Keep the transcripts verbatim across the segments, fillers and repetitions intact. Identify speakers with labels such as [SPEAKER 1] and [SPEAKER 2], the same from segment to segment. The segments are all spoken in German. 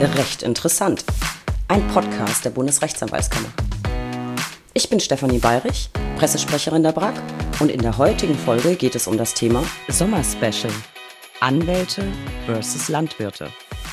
[SPEAKER 1] Recht interessant. Ein Podcast der Bundesrechtsanwaltskammer. Ich bin Stefanie Bayrich, Pressesprecherin der B R A K, und in der heutigen Folge geht es um das Thema Sommerspecial: Anwälte versus Landwirte.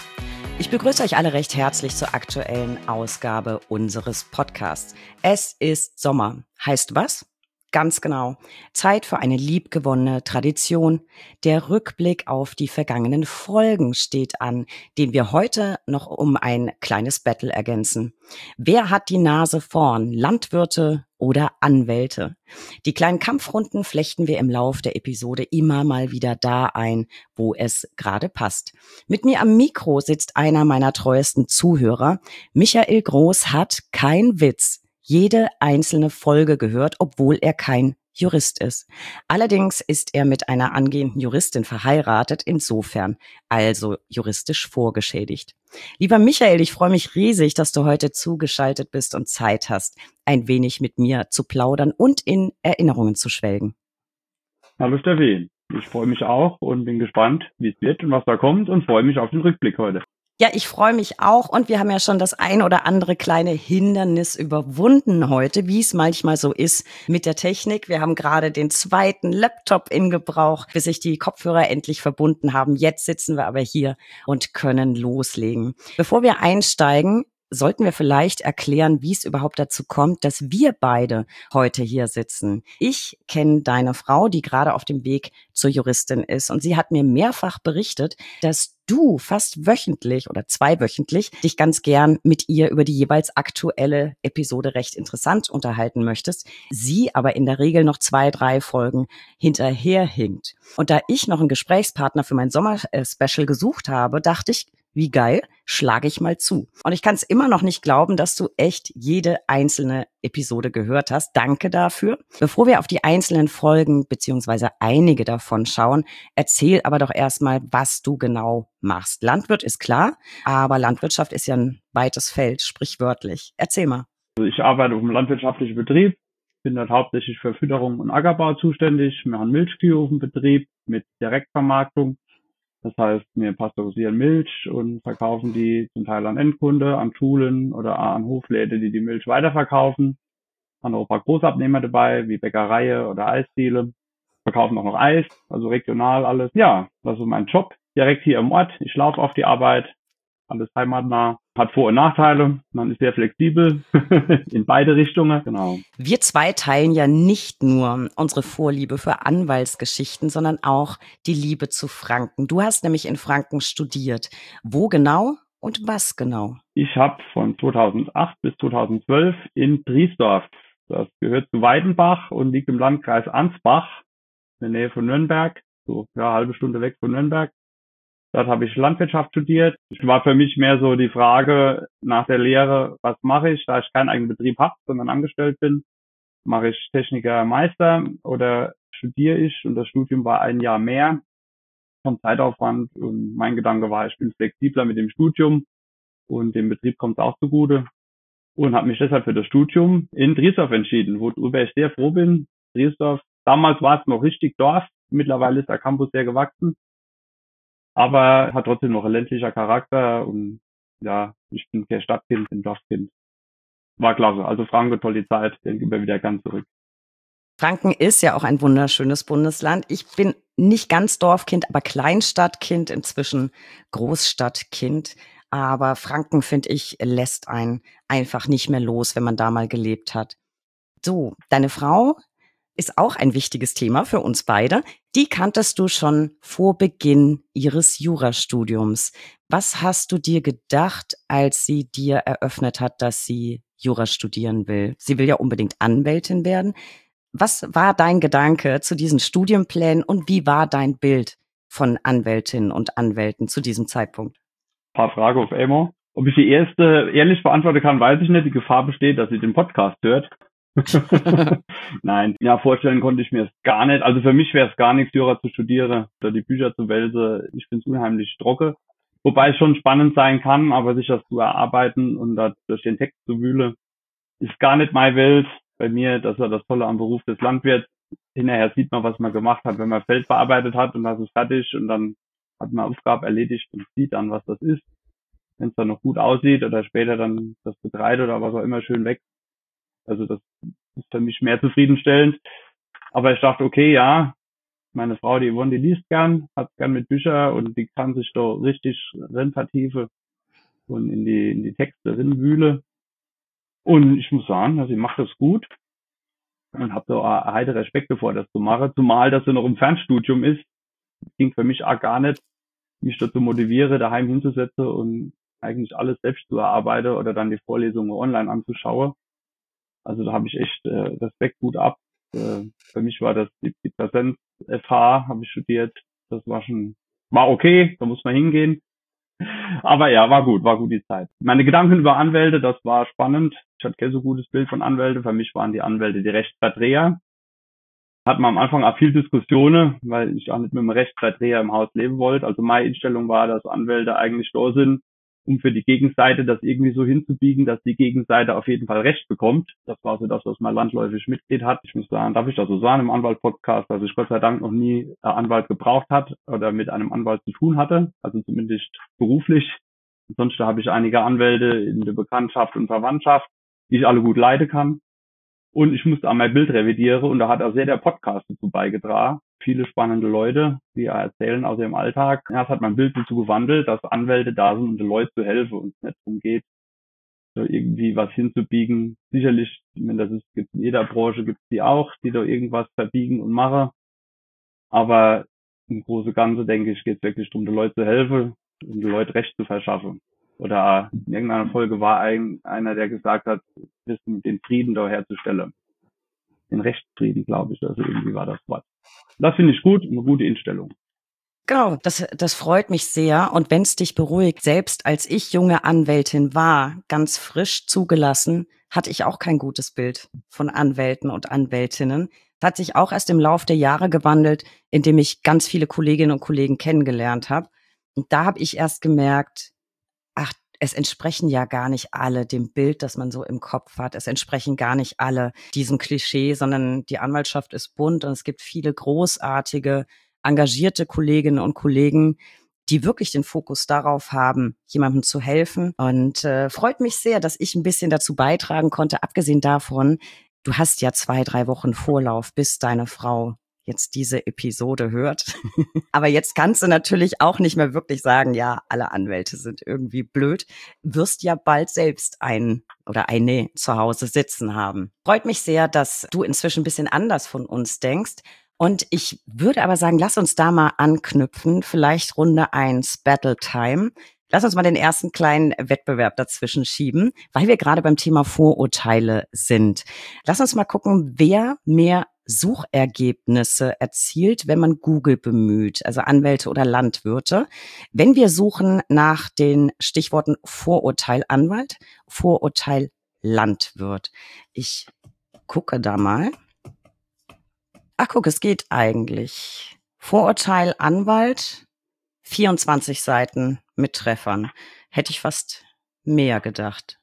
[SPEAKER 1] Ich begrüße euch alle recht herzlich zur aktuellen Ausgabe unseres Podcasts. Es ist Sommer. Heißt was? Ganz genau. Zeit für eine liebgewonnene Tradition. Der Rückblick auf die vergangenen Folgen steht an, den wir heute noch um ein kleines Battle ergänzen. Wer hat die Nase vorn? Landwirte oder Anwälte? Die kleinen Kampfrunden flechten wir im Lauf der Episode immer mal wieder da ein, wo es gerade passt. Mit mir am Mikro sitzt einer meiner treuesten Zuhörer. Michael Groß hat, kein Witz, jede einzelne Folge gehört, obwohl er kein Jurist ist. Allerdings ist er mit einer angehenden Juristin verheiratet, insofern also juristisch vorgeschädigt. Lieber Michael, ich freue mich riesig, dass du heute zugeschaltet bist und Zeit hast, ein wenig mit mir zu plaudern und in Erinnerungen zu schwelgen.
[SPEAKER 2] Hallo Steffi, ich freue mich auch und bin gespannt, wie es wird und was da kommt, und freue mich auf den Rückblick heute.
[SPEAKER 1] Ja, ich freue mich auch, und wir haben ja schon das ein oder andere kleine Hindernis überwunden heute, wie es manchmal so ist mit der Technik. Wir haben gerade den zweiten Laptop in Gebrauch, bis sich die Kopfhörer endlich verbunden haben. Jetzt sitzen wir aber hier und können loslegen. Bevor wir einsteigen, sollten wir vielleicht erklären, wie es überhaupt dazu kommt, dass wir beide heute hier sitzen. Ich kenne deine Frau, die gerade auf dem Weg zur Juristin ist, und sie hat mir mehrfach berichtet, dass du fast wöchentlich oder zweiwöchentlich dich ganz gern mit ihr über die jeweils aktuelle Episode Recht interessant unterhalten möchtest, sie aber in der Regel noch zwei, drei Folgen hinterherhinkt. Und da ich noch einen Gesprächspartner für mein Sommer-Special gesucht habe, dachte ich, wie geil, schlage ich mal zu. Und ich kann es immer noch nicht glauben, dass du echt jede einzelne Episode gehört hast. Danke dafür. Bevor wir auf die einzelnen Folgen beziehungsweise einige davon schauen, erzähl aber doch erstmal, was du genau machst. Landwirt ist klar, aber Landwirtschaft ist ja ein weites Feld, sprichwörtlich. Erzähl mal.
[SPEAKER 2] Also ich arbeite auf einem landwirtschaftlichen Betrieb, bin dort hauptsächlich für Fütterung und Ackerbau zuständig. Wir haben Milchkühe auf dem Betrieb mit Direktvermarktung. Das heißt, wir pasteurisieren Milch und verkaufen die zum Teil an Endkunde, an Schulen oder an Hofläden, die die Milch weiterverkaufen. Haben auch ein paar Großabnehmer dabei, wie Bäckereien oder Eisdiele. Verkaufen auch noch Eis, also regional alles. Ja, das ist mein Job, direkt hier im Ort. Ich laufe auf die Arbeit, alles heimatnah. Hat Vor- und Nachteile. Man ist sehr flexibel in beide Richtungen. Genau.
[SPEAKER 1] Wir zwei teilen ja nicht nur unsere Vorliebe für Anwaltsgeschichten, sondern auch die Liebe zu Franken. Du hast nämlich in Franken studiert. Wo genau und was genau?
[SPEAKER 2] Ich habe von zweitausendacht bis zweitausendzwölf in Driesdorf, das gehört zu Weidenbach und liegt im Landkreis Ansbach, in der Nähe von Nürnberg, so ja, eine halbe Stunde weg von Nürnberg. Dort habe ich Landwirtschaft studiert. Es war für mich mehr so die Frage nach der Lehre, was mache ich, da ich keinen eigenen Betrieb habe, sondern angestellt bin. Mache ich Techniker, Meister oder studiere ich? Und das Studium war ein Jahr mehr vom Zeitaufwand. Und mein Gedanke war, ich bin flexibler mit dem Studium und dem Betrieb kommt es auch zugute. Und habe mich deshalb für das Studium in Driesdorf entschieden, worüber ich sehr froh bin. Driesdorf, damals war es noch richtig Dorf, mittlerweile ist der Campus sehr gewachsen. Aber hat trotzdem noch ein ländlicher Charakter, und ja, ich bin kein Stadtkind, bin Dorfkind. War klasse. Also Franken, tolle Zeit, denke immer wieder ganz zurück.
[SPEAKER 1] Franken ist ja auch ein wunderschönes Bundesland. Ich bin nicht ganz Dorfkind, aber Kleinstadtkind, inzwischen Großstadtkind. Aber Franken, finde ich, lässt einen einfach nicht mehr los, wenn man da mal gelebt hat. So, deine Frau ist auch ein wichtiges Thema für uns beide. Die kanntest du schon vor Beginn ihres Jurastudiums. Was hast du dir gedacht, als sie dir eröffnet hat, dass sie Jura studieren will? Sie will ja unbedingt Anwältin werden. Was war dein Gedanke zu diesen Studienplänen und wie war dein Bild von Anwältinnen und Anwälten zu diesem Zeitpunkt?
[SPEAKER 2] Ein paar Fragen auf einmal. Ob ich die erste ehrlich beantworten kann, weiß ich nicht. Die Gefahr besteht, dass sie den Podcast hört. Nein, ja, vorstellen konnte ich mir es gar nicht. Also für mich wäre es gar nichts, Jura zu studieren oder die Bücher zu wälzen. Ich finde es unheimlich trocken. Wobei es schon spannend sein kann, aber sich das zu erarbeiten und da durch den Text zu wühlen, ist gar nicht meine Welt. Bei mir, das war das Tolle am Beruf des Landwirts. Hinterher sieht man, was man gemacht hat, wenn man Feld bearbeitet hat, und das ist fertig, und dann hat man Aufgabe erledigt und sieht dann, was das ist. wenn es dann noch gut aussieht oder später dann das Getreide oder was auch immer schön wächst. Also das ist für mich mehr zufriedenstellend. Aber ich dachte, okay, ja, meine Frau, die Yvonne, die liest gern, hat gern mit Büchern und die kann sich da richtig rein vertiefen und in die, in die Texte rinwühle. Und ich muss sagen, also sie macht das gut und habe da auch heiter Respekt davor, das zu machen. Zumal das ja noch im Fernstudium ist, ging für mich auch gar nicht, mich dazu motiviere, daheim hinzusetzen und eigentlich alles selbst zu erarbeiten oder dann die Vorlesungen online anzuschauen. Also da habe ich echt äh, Respekt, gut ab. Äh, für mich war das die, die Präsenz-F H, habe ich studiert. Das war schon, war okay, da muss man hingehen. Aber ja, war gut, war gut die Zeit. Meine Gedanken über Anwälte, das war spannend. Ich hatte kein so gutes Bild von Anwälten. Für mich waren die Anwälte die Rechtsverdreher. Hat man am Anfang auch viel Diskussionen, weil ich auch nicht mit einem Rechtsverdreher im Haus leben wollte. Also meine Einstellung war, dass Anwälte eigentlich da sind, um für die Gegenseite das irgendwie so hinzubiegen, dass die Gegenseite auf jeden Fall Recht bekommt. Das war so das, was man landläufig mitgeht hat. Ich muss sagen, darf ich das so sagen im Anwalt-Podcast, dass ich Gott sei Dank noch nie einen Anwalt gebraucht hat oder mit einem Anwalt zu tun hatte, also zumindest beruflich. Sonst habe ich einige Anwälte in der Bekanntschaft und Verwandtschaft, die ich alle gut leiden kann. Und ich musste an mein Bild revidieren und da hat auch sehr der Podcast dazu beigetragen. Viele spannende Leute, die erzählen aus ihrem Alltag. Ja, es hat mein Bild dazu gewandelt, dass Anwälte da sind, um den Leuten zu helfen und es nicht darum geht, so irgendwie was hinzubiegen. Sicherlich, ich meine, das ist, gibt in jeder Branche, gibt es die auch, die da irgendwas verbiegen und machen. Aber im Großen und Ganzen, denke ich, geht es wirklich darum, den Leuten zu helfen und den Leuten Recht zu verschaffen. Oder in irgendeiner Folge war ein, einer, der gesagt hat, wissen, den Frieden da herzustellen. Den Rechtsfrieden, glaube ich, also irgendwie war das Wort. Das finde ich gut, eine gute Einstellung.
[SPEAKER 1] Genau, das, das freut mich sehr. Und wenn es dich beruhigt, selbst als ich junge Anwältin war, ganz frisch zugelassen, hatte ich auch kein gutes Bild von Anwälten und Anwältinnen. Das hat sich auch erst im Lauf der Jahre gewandelt, indem ich ganz viele Kolleginnen und Kollegen kennengelernt habe. Und da habe ich erst gemerkt, ach, es entsprechen ja gar nicht alle dem Bild, das man so im Kopf hat. Es entsprechen gar nicht alle diesem Klischee, sondern die Anwaltschaft ist bunt und es gibt viele großartige, engagierte Kolleginnen und Kollegen, die wirklich den Fokus darauf haben, jemandem zu helfen. Und äh, freut mich sehr, dass ich ein bisschen dazu beitragen konnte. Abgesehen davon, du hast ja zwei, drei Wochen Vorlauf, bis deine Frau jetzt diese Episode hört. Aber jetzt kannst du natürlich auch nicht mehr wirklich sagen, ja, alle Anwälte sind irgendwie blöd. Wirst ja bald selbst einen oder eine zu Hause sitzen haben. Freut mich sehr, dass du inzwischen ein bisschen anders von uns denkst. Und ich würde aber sagen, lass uns da mal anknüpfen. Vielleicht Runde eins, Battle Time. Lass uns mal den ersten kleinen Wettbewerb dazwischen schieben, weil wir gerade beim Thema Vorurteile sind. Lass uns mal gucken, wer mehr Suchergebnisse erzielt, wenn man Google bemüht, also Anwälte oder Landwirte. Wenn wir suchen nach den Stichworten Vorurteil Anwalt, Vorurteil Landwirt. Ich gucke da mal. Ach, guck, es geht eigentlich. Vorurteil Anwalt, vierundzwanzig Seiten mit Treffern. Hätte ich fast mehr gedacht.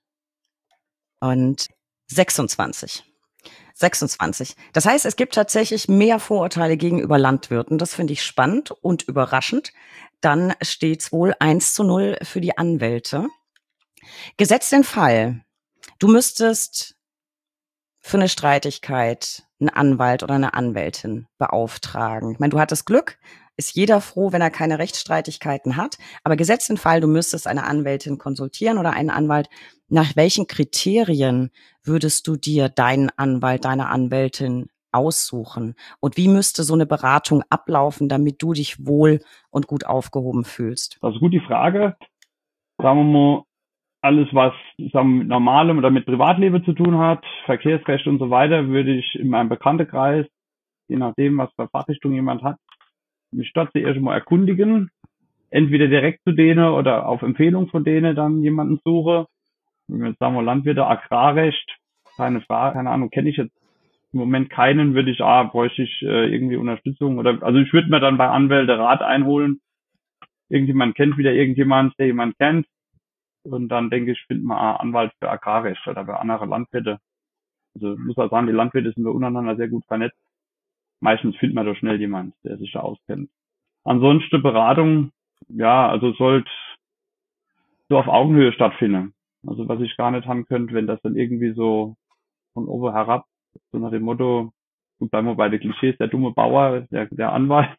[SPEAKER 1] Und sechsundzwanzig. sechsundzwanzig. Das heißt, es gibt tatsächlich mehr Vorurteile gegenüber Landwirten. Das finde ich spannend und überraschend. Dann steht's wohl eins zu null für die Anwälte. Gesetzt den Fall, du müsstest für eine Streitigkeit einen Anwalt oder eine Anwältin beauftragen. Ich meine, du hattest Glück, ist jeder froh, wenn er keine Rechtsstreitigkeiten hat. Aber gesetzt den Fall, du müsstest eine Anwältin konsultieren oder einen Anwalt. Nach welchen Kriterien würdest du dir deinen Anwalt, deine Anwältin aussuchen? Und wie müsste so eine Beratung ablaufen, damit du dich wohl und gut aufgehoben fühlst?
[SPEAKER 2] Das ist gut die Frage. Sagen wir mal, alles, was sagen wir, mit normalem oder mit Privatleben zu tun hat, Verkehrsrecht und so weiter, würde ich in meinem Bekanntenkreis, je nachdem, was für Fachrichtung jemand hat, mich dort zuerst mal erkundigen. Entweder direkt zu denen oder auf Empfehlung von denen dann jemanden suche. Wenn wir jetzt sagen wir Landwirte, Agrarrecht, keine Frage, keine Ahnung, kenne ich jetzt im Moment keinen, würde ich, ah, bräuchte ich äh, irgendwie Unterstützung oder, also ich würde mir dann bei Anwälte Rat einholen. Irgendjemand kennt wieder irgendjemand, der jemand kennt. Und dann denke ich, findet man einen Anwalt für Agrarrecht oder für andere Landwirte. Also muss man sagen, die Landwirte sind wir untereinander sehr gut vernetzt. Meistens findet man da schnell jemand, der sich da auskennt. Ansonsten Beratung, ja, also sollte so auf Augenhöhe stattfindet. Also was ich gar nicht haben könnte, wenn das dann irgendwie so von oben herab, so nach dem Motto, gut, bleiben wir bei den Klischees, der dumme Bauer, der, der Anwalt.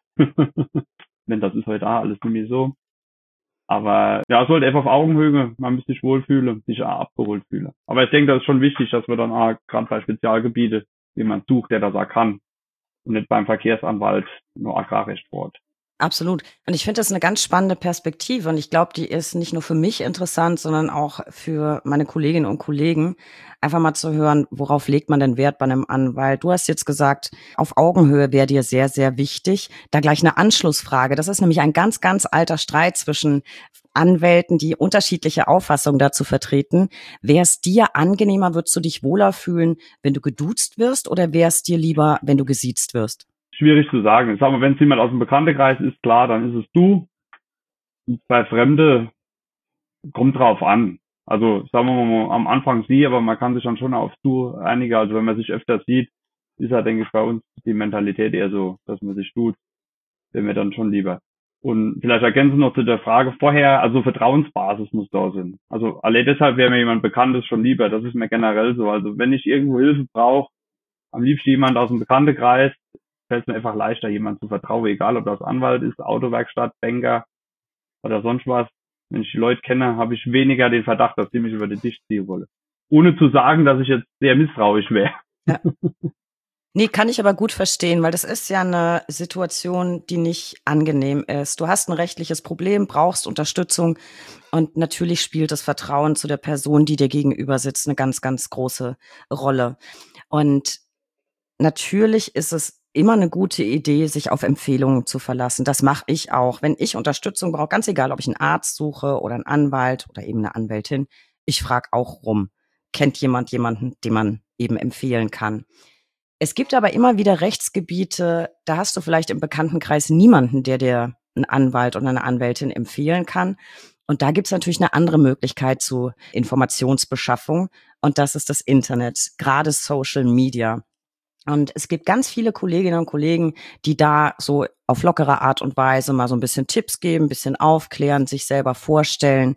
[SPEAKER 2] Wenn das ist heute auch alles nicht mehr so. Aber ja, es sollte einfach auf Augenhöhe, man müsste sich wohlfühlen, sich auch abgeholt fühlen. Aber ich denke, das ist schon wichtig, dass wir dann auch gerade bei Spezialgebiete jemand sucht, der das auch kann und nicht beim Verkehrsanwalt nur Agrarrecht bohrt.
[SPEAKER 1] Absolut. Und ich finde das eine ganz spannende Perspektive. Und ich glaube, die ist nicht nur für mich interessant, sondern auch für meine Kolleginnen und Kollegen, einfach mal zu hören, worauf legt man denn Wert bei einem Anwalt? Du hast jetzt gesagt, auf Augenhöhe wäre dir sehr, sehr wichtig. Da gleich eine Anschlussfrage. Das ist nämlich ein ganz, ganz alter Streit zwischen Anwälten, die unterschiedliche Auffassungen dazu vertreten. Wäre es dir angenehmer, würdest du dich wohler fühlen, wenn du geduzt wirst, oder wäre es dir lieber, wenn du gesiezt wirst?
[SPEAKER 2] Schwierig zu sagen. Ich sag mal, wenn es jemand aus dem Bekanntenkreis ist, klar, dann ist es du. Und bei Fremde kommt drauf an. Also sagen wir mal am Anfang sie, aber man kann sich dann schon auf du einigen. Also wenn man sich öfter sieht, ist ja, denke ich, bei uns die Mentalität eher so, dass man sich tut, wäre mir dann schon lieber. Und vielleicht ergänzen noch zu der Frage vorher, also Vertrauensbasis muss da sein. Also allein deshalb wäre mir jemand Bekanntes schon lieber. Das ist mir generell so. Also wenn ich irgendwo Hilfe brauche, am liebsten jemand aus dem Bekanntenkreis, fällt es mir einfach leichter, jemand zu vertrauen, egal ob das Anwalt ist, Autowerkstatt, Banker oder sonst was. Wenn ich die Leute kenne, habe ich weniger den Verdacht, dass die mich über den Tisch ziehen wollen. Ohne zu sagen, dass ich jetzt sehr misstrauisch wäre.
[SPEAKER 1] Ja. Nee, kann ich aber gut verstehen, weil das ist ja eine Situation, die nicht angenehm ist. Du hast ein rechtliches Problem, brauchst Unterstützung und natürlich spielt das Vertrauen zu der Person, die dir gegenüber sitzt, eine ganz, ganz große Rolle. Und natürlich ist es immer eine gute Idee, sich auf Empfehlungen zu verlassen. Das mache ich auch. Wenn ich Unterstützung brauche, ganz egal, ob ich einen Arzt suche oder einen Anwalt oder eben eine Anwältin, ich frage auch rum. Kennt jemand jemanden, den man eben empfehlen kann? Es gibt aber immer wieder Rechtsgebiete, da hast du vielleicht im Bekanntenkreis niemanden, der dir einen Anwalt oder eine Anwältin empfehlen kann. Und da gibt's natürlich eine andere Möglichkeit zu Informationsbeschaffung. Und das ist das Internet, gerade Social Media. Und es gibt ganz viele Kolleginnen und Kollegen, die da so auf lockere Art und Weise mal so ein bisschen Tipps geben, ein bisschen aufklären, sich selber vorstellen.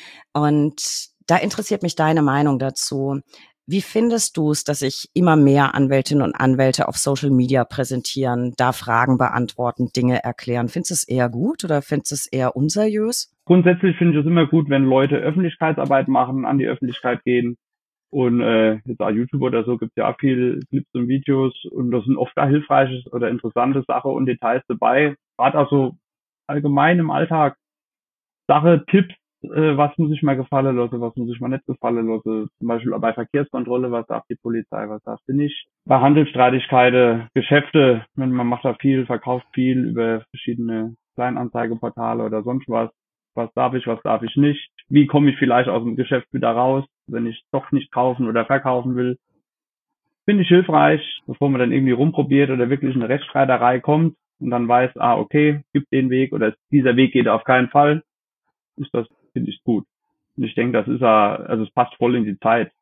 [SPEAKER 1] Und da interessiert mich deine Meinung dazu. Wie findest du es, dass sich immer mehr Anwältinnen und Anwälte auf Social Media präsentieren, da Fragen beantworten, Dinge erklären? Findest du es eher gut oder findest du es eher unseriös?
[SPEAKER 2] Grundsätzlich finde ich es immer gut, wenn Leute Öffentlichkeitsarbeit machen, an die Öffentlichkeit gehen. Und äh, jetzt auch YouTube oder so gibt es ja auch viel Clips und Videos und da sind oft auch hilfreiche oder interessante Sachen und Details dabei. Gerade auch so allgemein im Alltag Sache, Tipps, äh, was muss ich mal gefallen lassen, was muss ich mal nicht gefallen lassen. Zum Beispiel bei Verkehrskontrolle, was darf die Polizei, was darf sie nicht. Bei Handelsstreitigkeiten, Geschäfte, wenn man macht da viel, verkauft viel über verschiedene Kleinanzeigeportale oder sonst was. Was darf ich, was darf ich nicht? Wie komme ich vielleicht aus dem Geschäft wieder raus, wenn ich doch nicht kaufen oder verkaufen will? Finde ich hilfreich, bevor man dann irgendwie rumprobiert oder wirklich in eine Rechtsstreiterei kommt und dann weiß, ah, okay, gibt den Weg oder dieser Weg geht auf keinen Fall, ist das, finde ich gut. Und ich denke, das ist ja, also es passt voll in die Zeit,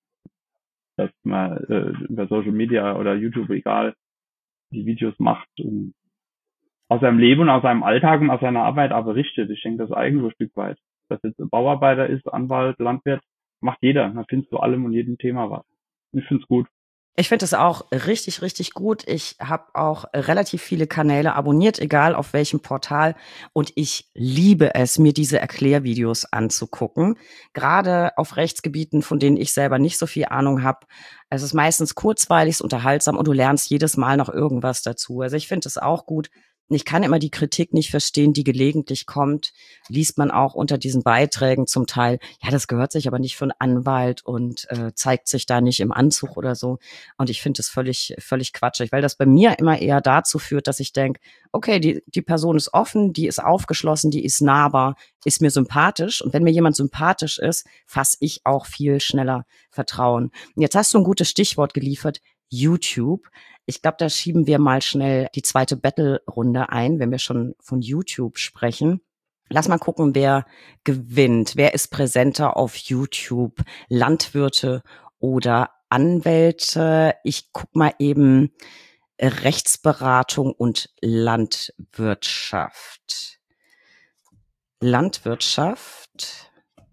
[SPEAKER 2] dass man äh, über Social Media oder YouTube, egal, die Videos macht und aus seinem Leben und aus seinem Alltag und aus seiner Arbeit aber berichtet. Ich denke, das ist irgendwo ein Stück weit. Dass jetzt ein Bauarbeiter ist, Anwalt, Landwirt, macht jeder. Da findest du allem und jedem Thema was. Ich finde es gut.
[SPEAKER 1] Ich finde es auch richtig, richtig gut. Ich habe auch relativ viele Kanäle abonniert, egal auf welchem Portal. Und ich liebe es, mir diese Erklärvideos anzugucken. Gerade auf Rechtsgebieten, von denen ich selber nicht so viel Ahnung habe. Es ist meistens kurzweilig, unterhaltsam und du lernst jedes Mal noch irgendwas dazu. Also ich finde es auch gut. Ich kann immer die Kritik nicht verstehen, die gelegentlich kommt. Liest man auch unter diesen Beiträgen zum Teil, ja, das gehört sich aber nicht für einen Anwalt und äh, zeigt sich da nicht im Anzug oder so. Und ich finde das völlig, völlig quatschig, weil das bei mir immer eher dazu führt, dass ich denke, okay, die, die Person ist offen, die ist aufgeschlossen, die ist nahbar, ist mir sympathisch. Und wenn mir jemand sympathisch ist, fasse ich auch viel schneller Vertrauen. Und jetzt hast du ein gutes Stichwort geliefert, YouTube. Ich glaube, da schieben wir mal schnell die zweite Battle-Runde ein, wenn wir schon von YouTube sprechen. Lass mal gucken, wer gewinnt. Wer ist präsenter auf YouTube? Landwirte oder Anwälte? Ich guck mal eben Rechtsberatung und Landwirtschaft. Landwirtschaft.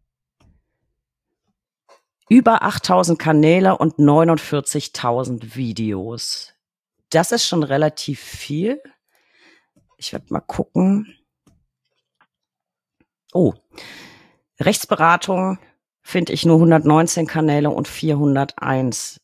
[SPEAKER 1] Über achttausend Kanäle und neunundvierzigtausend Videos. Das ist schon relativ viel. Ich werde mal gucken. Oh, Rechtsberatung finde ich nur hundertneunzehn Kanäle und vierhunderteins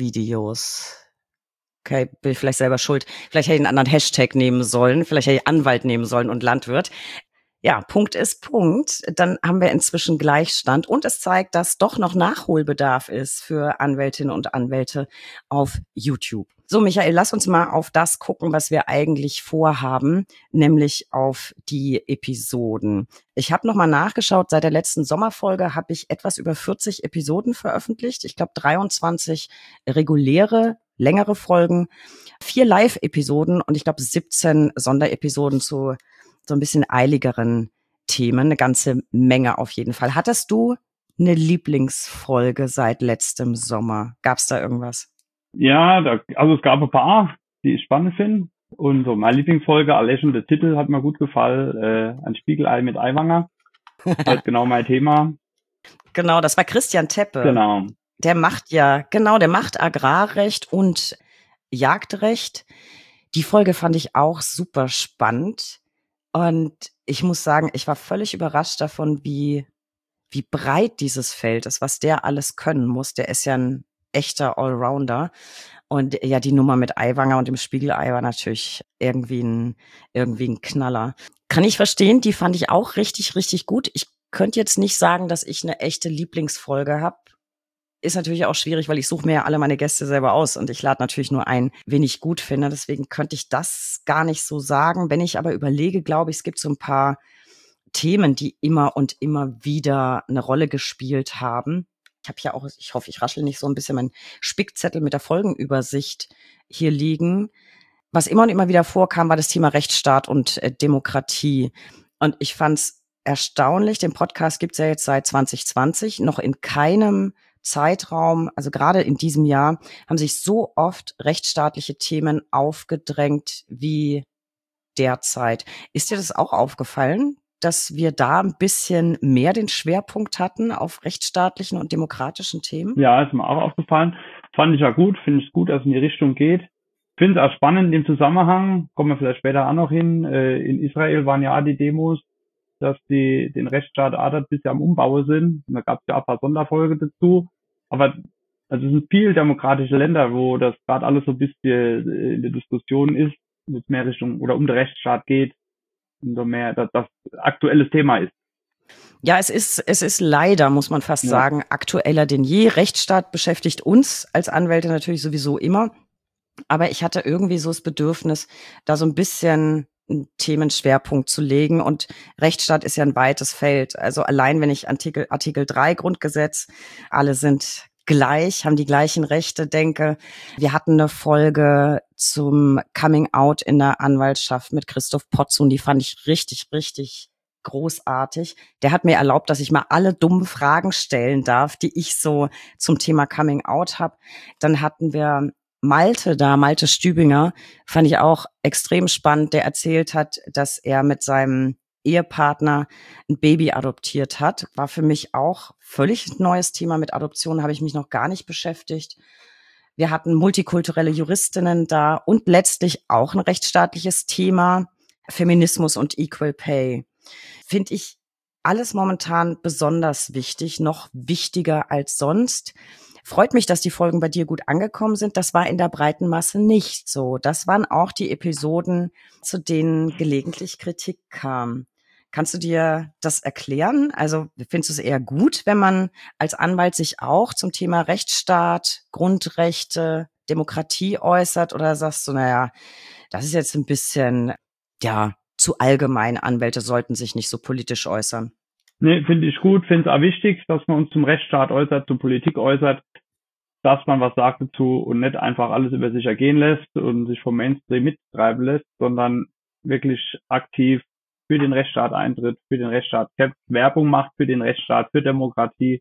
[SPEAKER 1] Videos. Okay, bin ich vielleicht selber schuld. Vielleicht hätte ich einen anderen Hashtag nehmen sollen. Vielleicht hätte ich Anwalt nehmen sollen und Landwirt. Ja, Punkt ist Punkt. Dann haben wir inzwischen Gleichstand und es zeigt, dass doch noch Nachholbedarf ist für Anwältinnen und Anwälte auf YouTube. So, Michael, lass uns mal auf das gucken, was wir eigentlich vorhaben, nämlich auf die Episoden. Ich habe nochmal nachgeschaut, seit der letzten Sommerfolge habe ich etwas über vierzig Episoden veröffentlicht. Ich glaube dreiundzwanzig reguläre, längere Folgen, vier Live-Episoden und ich glaube siebzehn Sonderepisoden zu so ein bisschen eiligeren Themen, eine ganze Menge auf jeden Fall. Hattest du eine Lieblingsfolge seit letztem Sommer? Gab es da irgendwas?
[SPEAKER 2] Ja, da, also es gab ein paar, die ich spannend finde. Und so meine Lieblingsfolge, allein der Titel hat mir gut gefallen, äh, ein Spiegelei mit Aiwanger. Das ist genau mein Thema.
[SPEAKER 1] Genau, das war Christian Teppe.
[SPEAKER 2] Genau.
[SPEAKER 1] Der macht ja, genau, der macht Agrarrecht und Jagdrecht. Die Folge fand ich auch super spannend. Und ich muss sagen, ich war völlig überrascht davon, wie, wie breit dieses Feld ist, was der alles können muss. Der ist ja ein echter Allrounder. Und ja, die Nummer mit Aiwanger und dem Spiegelei war natürlich irgendwie ein, irgendwie ein Knaller. Kann ich verstehen, die fand ich auch richtig, richtig gut. Ich könnte jetzt nicht sagen, dass ich eine echte Lieblingsfolge habe. Ist natürlich auch schwierig, weil ich suche mir ja alle meine Gäste selber aus und ich lade natürlich nur ein, wen ich gut finde. Deswegen könnte ich das gar nicht so sagen. Wenn ich aber überlege, glaube ich, es gibt so ein paar Themen, die immer und immer wieder eine Rolle gespielt haben. Ich habe ja auch, ich hoffe, ich raschel nicht so ein bisschen meinen Spickzettel mit der Folgenübersicht hier liegen. Was immer und immer wieder vorkam, war das Thema Rechtsstaat und äh, Demokratie. Und ich fand es erstaunlich, den Podcast gibt es ja jetzt seit zwanzig zwanzig, noch in keinem Zeitraum, also gerade in diesem Jahr, haben sich so oft rechtsstaatliche Themen aufgedrängt wie derzeit. Ist dir das auch aufgefallen, dass wir da ein bisschen mehr den Schwerpunkt hatten auf rechtsstaatlichen und demokratischen Themen?
[SPEAKER 2] Ja, ist mir auch aufgefallen. Fand ich ja gut, finde ich gut, dass es in die Richtung geht. Finde es auch spannend im Zusammenhang, kommen wir vielleicht später auch noch hin, äh, in Israel waren ja auch die Demos, dass die den Rechtsstaat Adat bisher am Umbauen sind. Und da gab es ja auch ein paar Sonderfolgen dazu. Aber also es sind viele demokratische Länder, wo das gerade alles so ein bisschen äh, in der Diskussion ist, wo es mehr Richtung oder um den Rechtsstaat geht und so mehr dass das aktuelles Thema ist.
[SPEAKER 1] Ja, es ist, es ist leider, muss man fast
[SPEAKER 2] Ja.
[SPEAKER 1] sagen, aktueller denn je. Rechtsstaat beschäftigt uns als Anwälte natürlich sowieso immer. Aber ich hatte irgendwie so das Bedürfnis, da so ein bisschen einen Themenschwerpunkt zu legen. Und Rechtsstaat ist ja ein weites Feld. Also allein, wenn ich Artikel, Artikel drei Grundgesetz, alle sind gleich, haben die gleichen Rechte, denke. Wir hatten eine Folge zum Coming Out in der Anwaltschaft mit Christoph Potzun. Die fand ich richtig, richtig großartig. Der hat mir erlaubt, dass ich mal alle dummen Fragen stellen darf, die ich so zum Thema Coming Out habe. Dann hatten wir Malte da, Malte Stübinger, fand ich auch extrem spannend, der erzählt hat, dass er mit seinem Ehepartner ein Baby adoptiert hat. War für mich auch völlig neues Thema. Mit Adoption habe ich mich noch gar nicht beschäftigt. Wir hatten multikulturelle Juristinnen da und letztlich auch ein rechtsstaatliches Thema, Feminismus und Equal Pay. Finde ich alles momentan besonders wichtig, noch wichtiger als sonst. Freut mich, dass die Folgen bei dir gut angekommen sind. Das war in der breiten Masse nicht so. Das waren auch die Episoden, zu denen gelegentlich Kritik kam. Kannst du dir das erklären? Also findest du es eher gut, wenn man als Anwalt sich auch zum Thema Rechtsstaat, Grundrechte, Demokratie äußert? Oder sagst du, naja, das ist jetzt ein bisschen, ja, zu allgemein. Anwälte sollten sich nicht so politisch äußern?
[SPEAKER 2] Nee, finde ich gut, finde es auch wichtig, dass man uns zum Rechtsstaat äußert, zur Politik äußert, dass man was sagt dazu und nicht einfach alles über sich ergehen lässt und sich vom Mainstream mittreiben lässt, sondern wirklich aktiv für den Rechtsstaat eintritt, für den Rechtsstaat kämpft, Werbung macht für den Rechtsstaat, für Demokratie.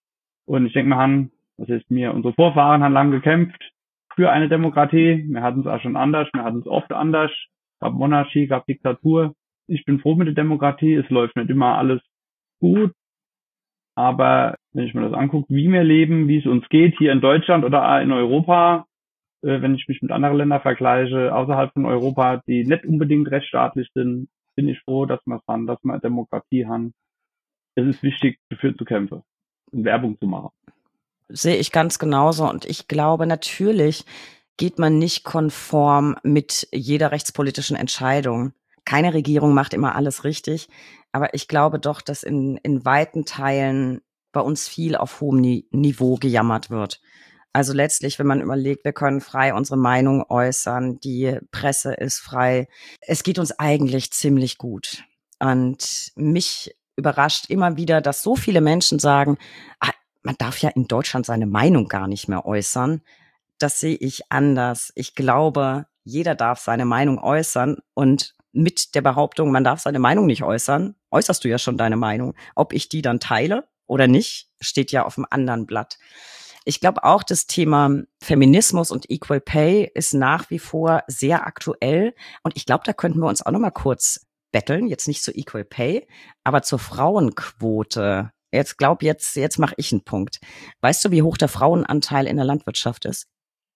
[SPEAKER 2] Und ich denke, wir haben, das ist mir, unsere Vorfahren haben lange gekämpft für eine Demokratie. Wir hatten es auch schon anders, wir hatten es oft anders. Es gab Monarchie, gab Diktatur. Ich bin froh mit der Demokratie, es läuft nicht immer alles gut. Aber wenn ich mir das angucke, wie wir leben, wie es uns geht, hier in Deutschland oder in Europa, äh, wenn ich mich mit anderen Ländern vergleiche, außerhalb von Europa, die nicht unbedingt rechtsstaatlich sind, bin ich froh, dass wir es haben, dass wir Demokratie haben. Es ist wichtig, dafür zu kämpfen und Werbung zu machen.
[SPEAKER 1] Sehe ich ganz genauso. Und ich glaube, natürlich geht man nicht konform mit jeder rechtspolitischen Entscheidung. Keine Regierung macht immer alles richtig. Aber ich glaube doch, dass in, in weiten Teilen bei uns viel auf hohem Ni- Niveau gejammert wird. Also letztlich, wenn man überlegt, wir können frei unsere Meinung äußern, die Presse ist frei. Es geht uns eigentlich ziemlich gut. Und mich überrascht immer wieder, dass so viele Menschen sagen, ah, man darf ja in Deutschland seine Meinung gar nicht mehr äußern. Das sehe ich anders. Ich glaube, jeder darf seine Meinung äußern und mit der Behauptung, man darf seine Meinung nicht äußern, äußerst du ja schon deine Meinung. Ob ich die dann teile oder nicht, steht ja auf dem anderen Blatt. Ich glaube auch, das Thema Feminismus und Equal Pay ist nach wie vor sehr aktuell. Und ich glaube, da könnten wir uns auch noch mal kurz betteln. Jetzt nicht zu Equal Pay, aber zur Frauenquote. Jetzt glaub, jetzt, jetzt mache ich einen Punkt. Weißt du, wie hoch der Frauenanteil in der Landwirtschaft ist?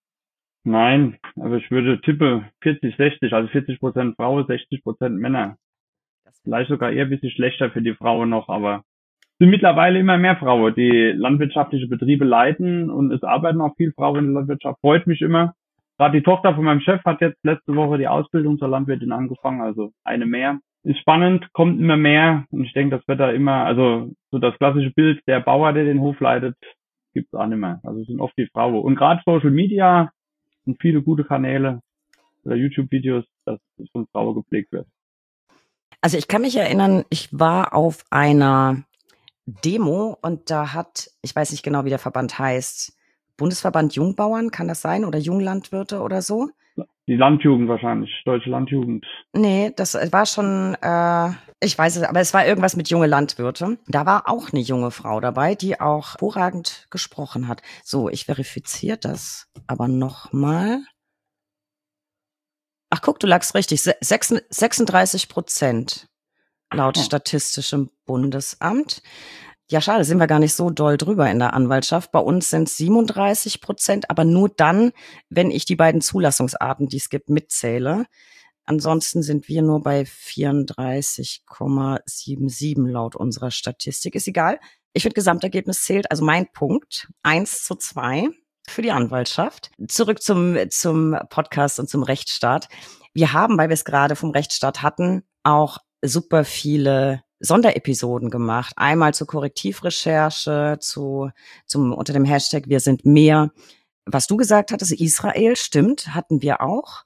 [SPEAKER 2] Nein, also ich würde tippe vierzig, sechzig, also vierzig Prozent Frauen, sechzig Prozent Männer. Vielleicht sogar eher ein bisschen schlechter für die Frauen noch, aber es sind mittlerweile immer mehr Frauen, die landwirtschaftliche Betriebe leiten und es arbeiten auch viele Frauen in der Landwirtschaft. Freut mich immer. Gerade die Tochter von meinem Chef hat jetzt letzte Woche die Ausbildung zur Landwirtin angefangen, also eine mehr. Ist spannend, kommt immer mehr und ich denke, das wird da immer, also so das klassische Bild, der Bauer, der den Hof leitet, gibt's auch nicht mehr. Also es sind oft die Frauen. Und gerade Social Media und viele gute Kanäle oder YouTube-Videos, dass es von Frauen gepflegt wird.
[SPEAKER 1] Also ich kann mich erinnern, ich war auf einer Demo und da hat, ich weiß nicht genau, wie der Verband heißt, Bundesverband Jungbauern, kann das sein? Oder Junglandwirte oder so?
[SPEAKER 2] Die Landjugend wahrscheinlich, Deutsche Landjugend.
[SPEAKER 1] Nee, das war schon, äh, ich weiß es, aber es war irgendwas mit junge Landwirte. Da war auch eine junge Frau dabei, die auch hervorragend gesprochen hat. So, ich verifiziere das aber nochmal. Ach guck, du lagst richtig. sechsunddreißig Prozent laut Statistischem Bundesamt. Ja, schade, sind wir gar nicht so doll drüber in der Anwaltschaft. Bei uns sind es siebenunddreißig Prozent, aber nur dann, wenn ich die beiden Zulassungsarten, die es gibt, mitzähle. Ansonsten sind wir nur bei vierunddreißig Komma siebenundsiebzig laut unserer Statistik. Ist egal. Ich finde, Gesamtergebnis zählt. Also mein Punkt, eins zu zwei für die Anwaltschaft. Zurück zum, zum Podcast und zum Rechtsstaat. Wir haben, weil wir es gerade vom Rechtsstaat hatten, auch super viele Sonderepisoden gemacht. Einmal zur Korrektivrecherche, zu, zum, unter dem Hashtag Wir sind mehr. Was du gesagt hattest, Israel, stimmt, hatten wir auch.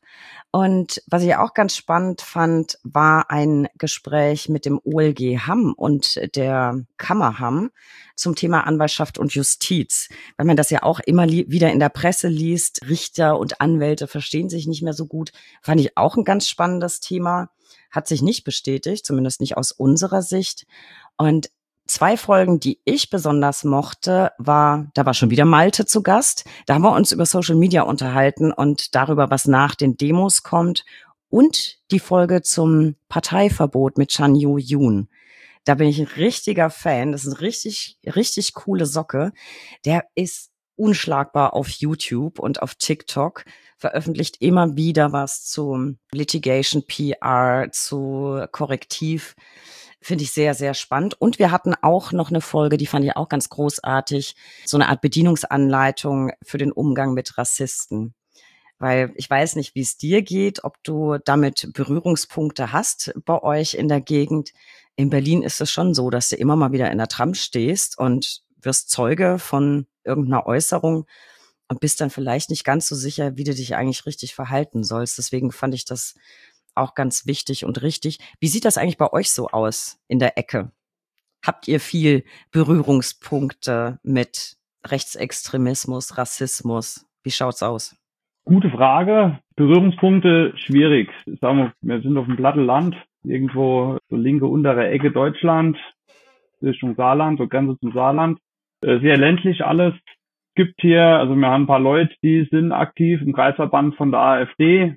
[SPEAKER 1] Und was ich auch ganz spannend fand, war ein Gespräch mit dem O L G Hamm und der Kammer Hamm zum Thema Anwaltschaft und Justiz. Weil man das ja auch immer li- wieder in der Presse liest, Richter und Anwälte verstehen sich nicht mehr so gut. Fand ich auch ein ganz spannendes Thema. Hat sich nicht bestätigt, zumindest nicht aus unserer Sicht. Und zwei Folgen, die ich besonders mochte, war, da war schon wieder Malte zu Gast. Da haben wir uns über Social Media unterhalten und darüber, was nach den Demos kommt. Und die Folge zum Parteiverbot mit Chan Yu Yoon. Da bin ich ein richtiger Fan. Das ist eine richtig, richtig coole Socke. Der ist unschlagbar auf YouTube und auf TikTok, veröffentlicht immer wieder was zu Litigation P R, zu Korrektiv. Finde ich sehr, sehr spannend. Und wir hatten auch noch eine Folge, die fand ich auch ganz großartig, so eine Art Bedienungsanleitung für den Umgang mit Rassisten. Weil ich weiß nicht, wie es dir geht, ob du damit Berührungspunkte hast bei euch in der Gegend. In Berlin ist es schon so, dass du immer mal wieder in der Tram stehst und wirst Zeuge von irgendeiner Äußerung und bist dann vielleicht nicht ganz so sicher, wie du dich eigentlich richtig verhalten sollst. Deswegen fand ich das auch ganz wichtig und richtig. Wie sieht das eigentlich bei euch so aus in der Ecke? Habt ihr viel Berührungspunkte mit Rechtsextremismus, Rassismus? Wie schaut's aus?
[SPEAKER 2] Gute Frage. Berührungspunkte schwierig. Sagen wir, wir sind auf dem platten Land, irgendwo so linke untere Ecke Deutschland, Richtung Saarland, so Grenze zum Saarland. Sehr ländlich alles. Gibt hier, also wir haben ein paar Leute, die sind aktiv im Kreisverband von der AfD.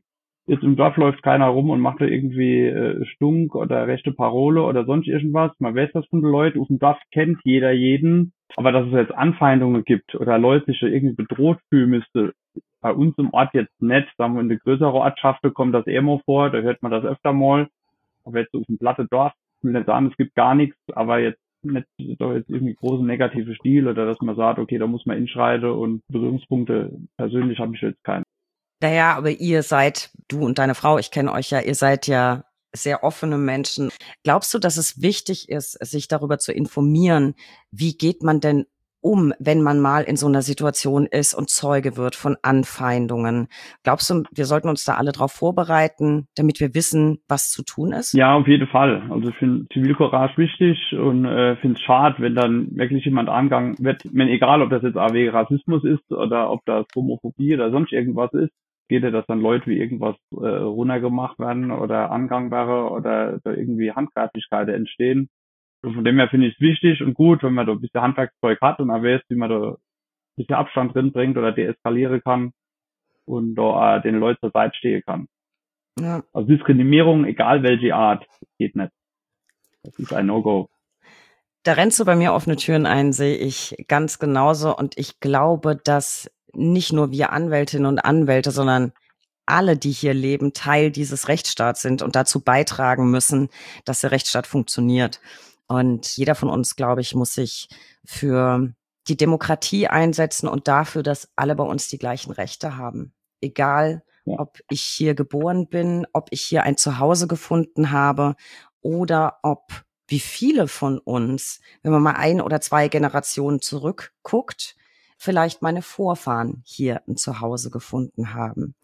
[SPEAKER 2] jetzt im Dorf läuft keiner rum und macht da irgendwie äh, Stunk oder rechte Parole oder sonst irgendwas. Man weiß das von den Leuten. Auf dem Dorf kennt jeder jeden. Aber dass es jetzt Anfeindungen gibt oder Leute sich irgendwie bedroht fühlen müsste, bei uns im Ort jetzt nicht. Sagen wir, in der größeren Ortschaft kommt das eher mal vor, da hört man das öfter mal. Aber jetzt so auf dem platte Dorf, ich will nicht sagen, es gibt gar nichts, aber jetzt nicht doch jetzt irgendwie großen negative Stil oder dass man sagt, okay, da muss man inschreiten und Berührungspunkte persönlich habe ich jetzt keine.
[SPEAKER 1] Naja, aber ihr seid, du und deine Frau, ich kenne euch ja, ihr seid ja sehr offene Menschen. Glaubst du, dass es wichtig ist, sich darüber zu informieren, wie geht man denn um, wenn man mal in so einer Situation ist und Zeuge wird von Anfeindungen? Glaubst du, wir sollten uns da alle drauf vorbereiten, damit wir wissen, was zu tun ist?
[SPEAKER 2] Ja, auf jeden Fall. Also ich finde Zivilcourage wichtig und äh, finde es schade, wenn dann wirklich jemand angegangen wird, wenn egal, ob das jetzt A W Rassismus ist oder ob das Homophobie oder sonst irgendwas ist, geht ja, dass dann Leute wie irgendwas äh, runtergemacht werden oder angegangen werden oder da irgendwie Handgreiflichkeiten entstehen. Und von dem her finde ich es wichtig und gut, wenn man da ein bisschen Handwerkszeug hat und weiß, wie man da ein bisschen Abstand drin bringt oder deeskalieren kann und da äh, den Leuten zur Seite stehen kann. Ja. Also Diskriminierung, egal welche Art, geht nicht. Das ist ein No-Go.
[SPEAKER 1] Da rennst du bei mir offene Türen ein, sehe ich ganz genauso. Und ich glaube, dass nicht nur wir Anwältinnen und Anwälte, sondern alle, die hier leben, Teil dieses Rechtsstaats sind und dazu beitragen müssen, dass der Rechtsstaat funktioniert. Und jeder von uns, glaube ich, muss sich für die Demokratie einsetzen und dafür, dass alle bei uns die gleichen Rechte haben. Egal, ja. ob ich hier geboren bin, ob ich hier ein Zuhause gefunden habe oder ob, wie viele von uns, wenn man mal ein oder zwei Generationen zurückguckt, vielleicht meine Vorfahren hier ein Zuhause gefunden haben.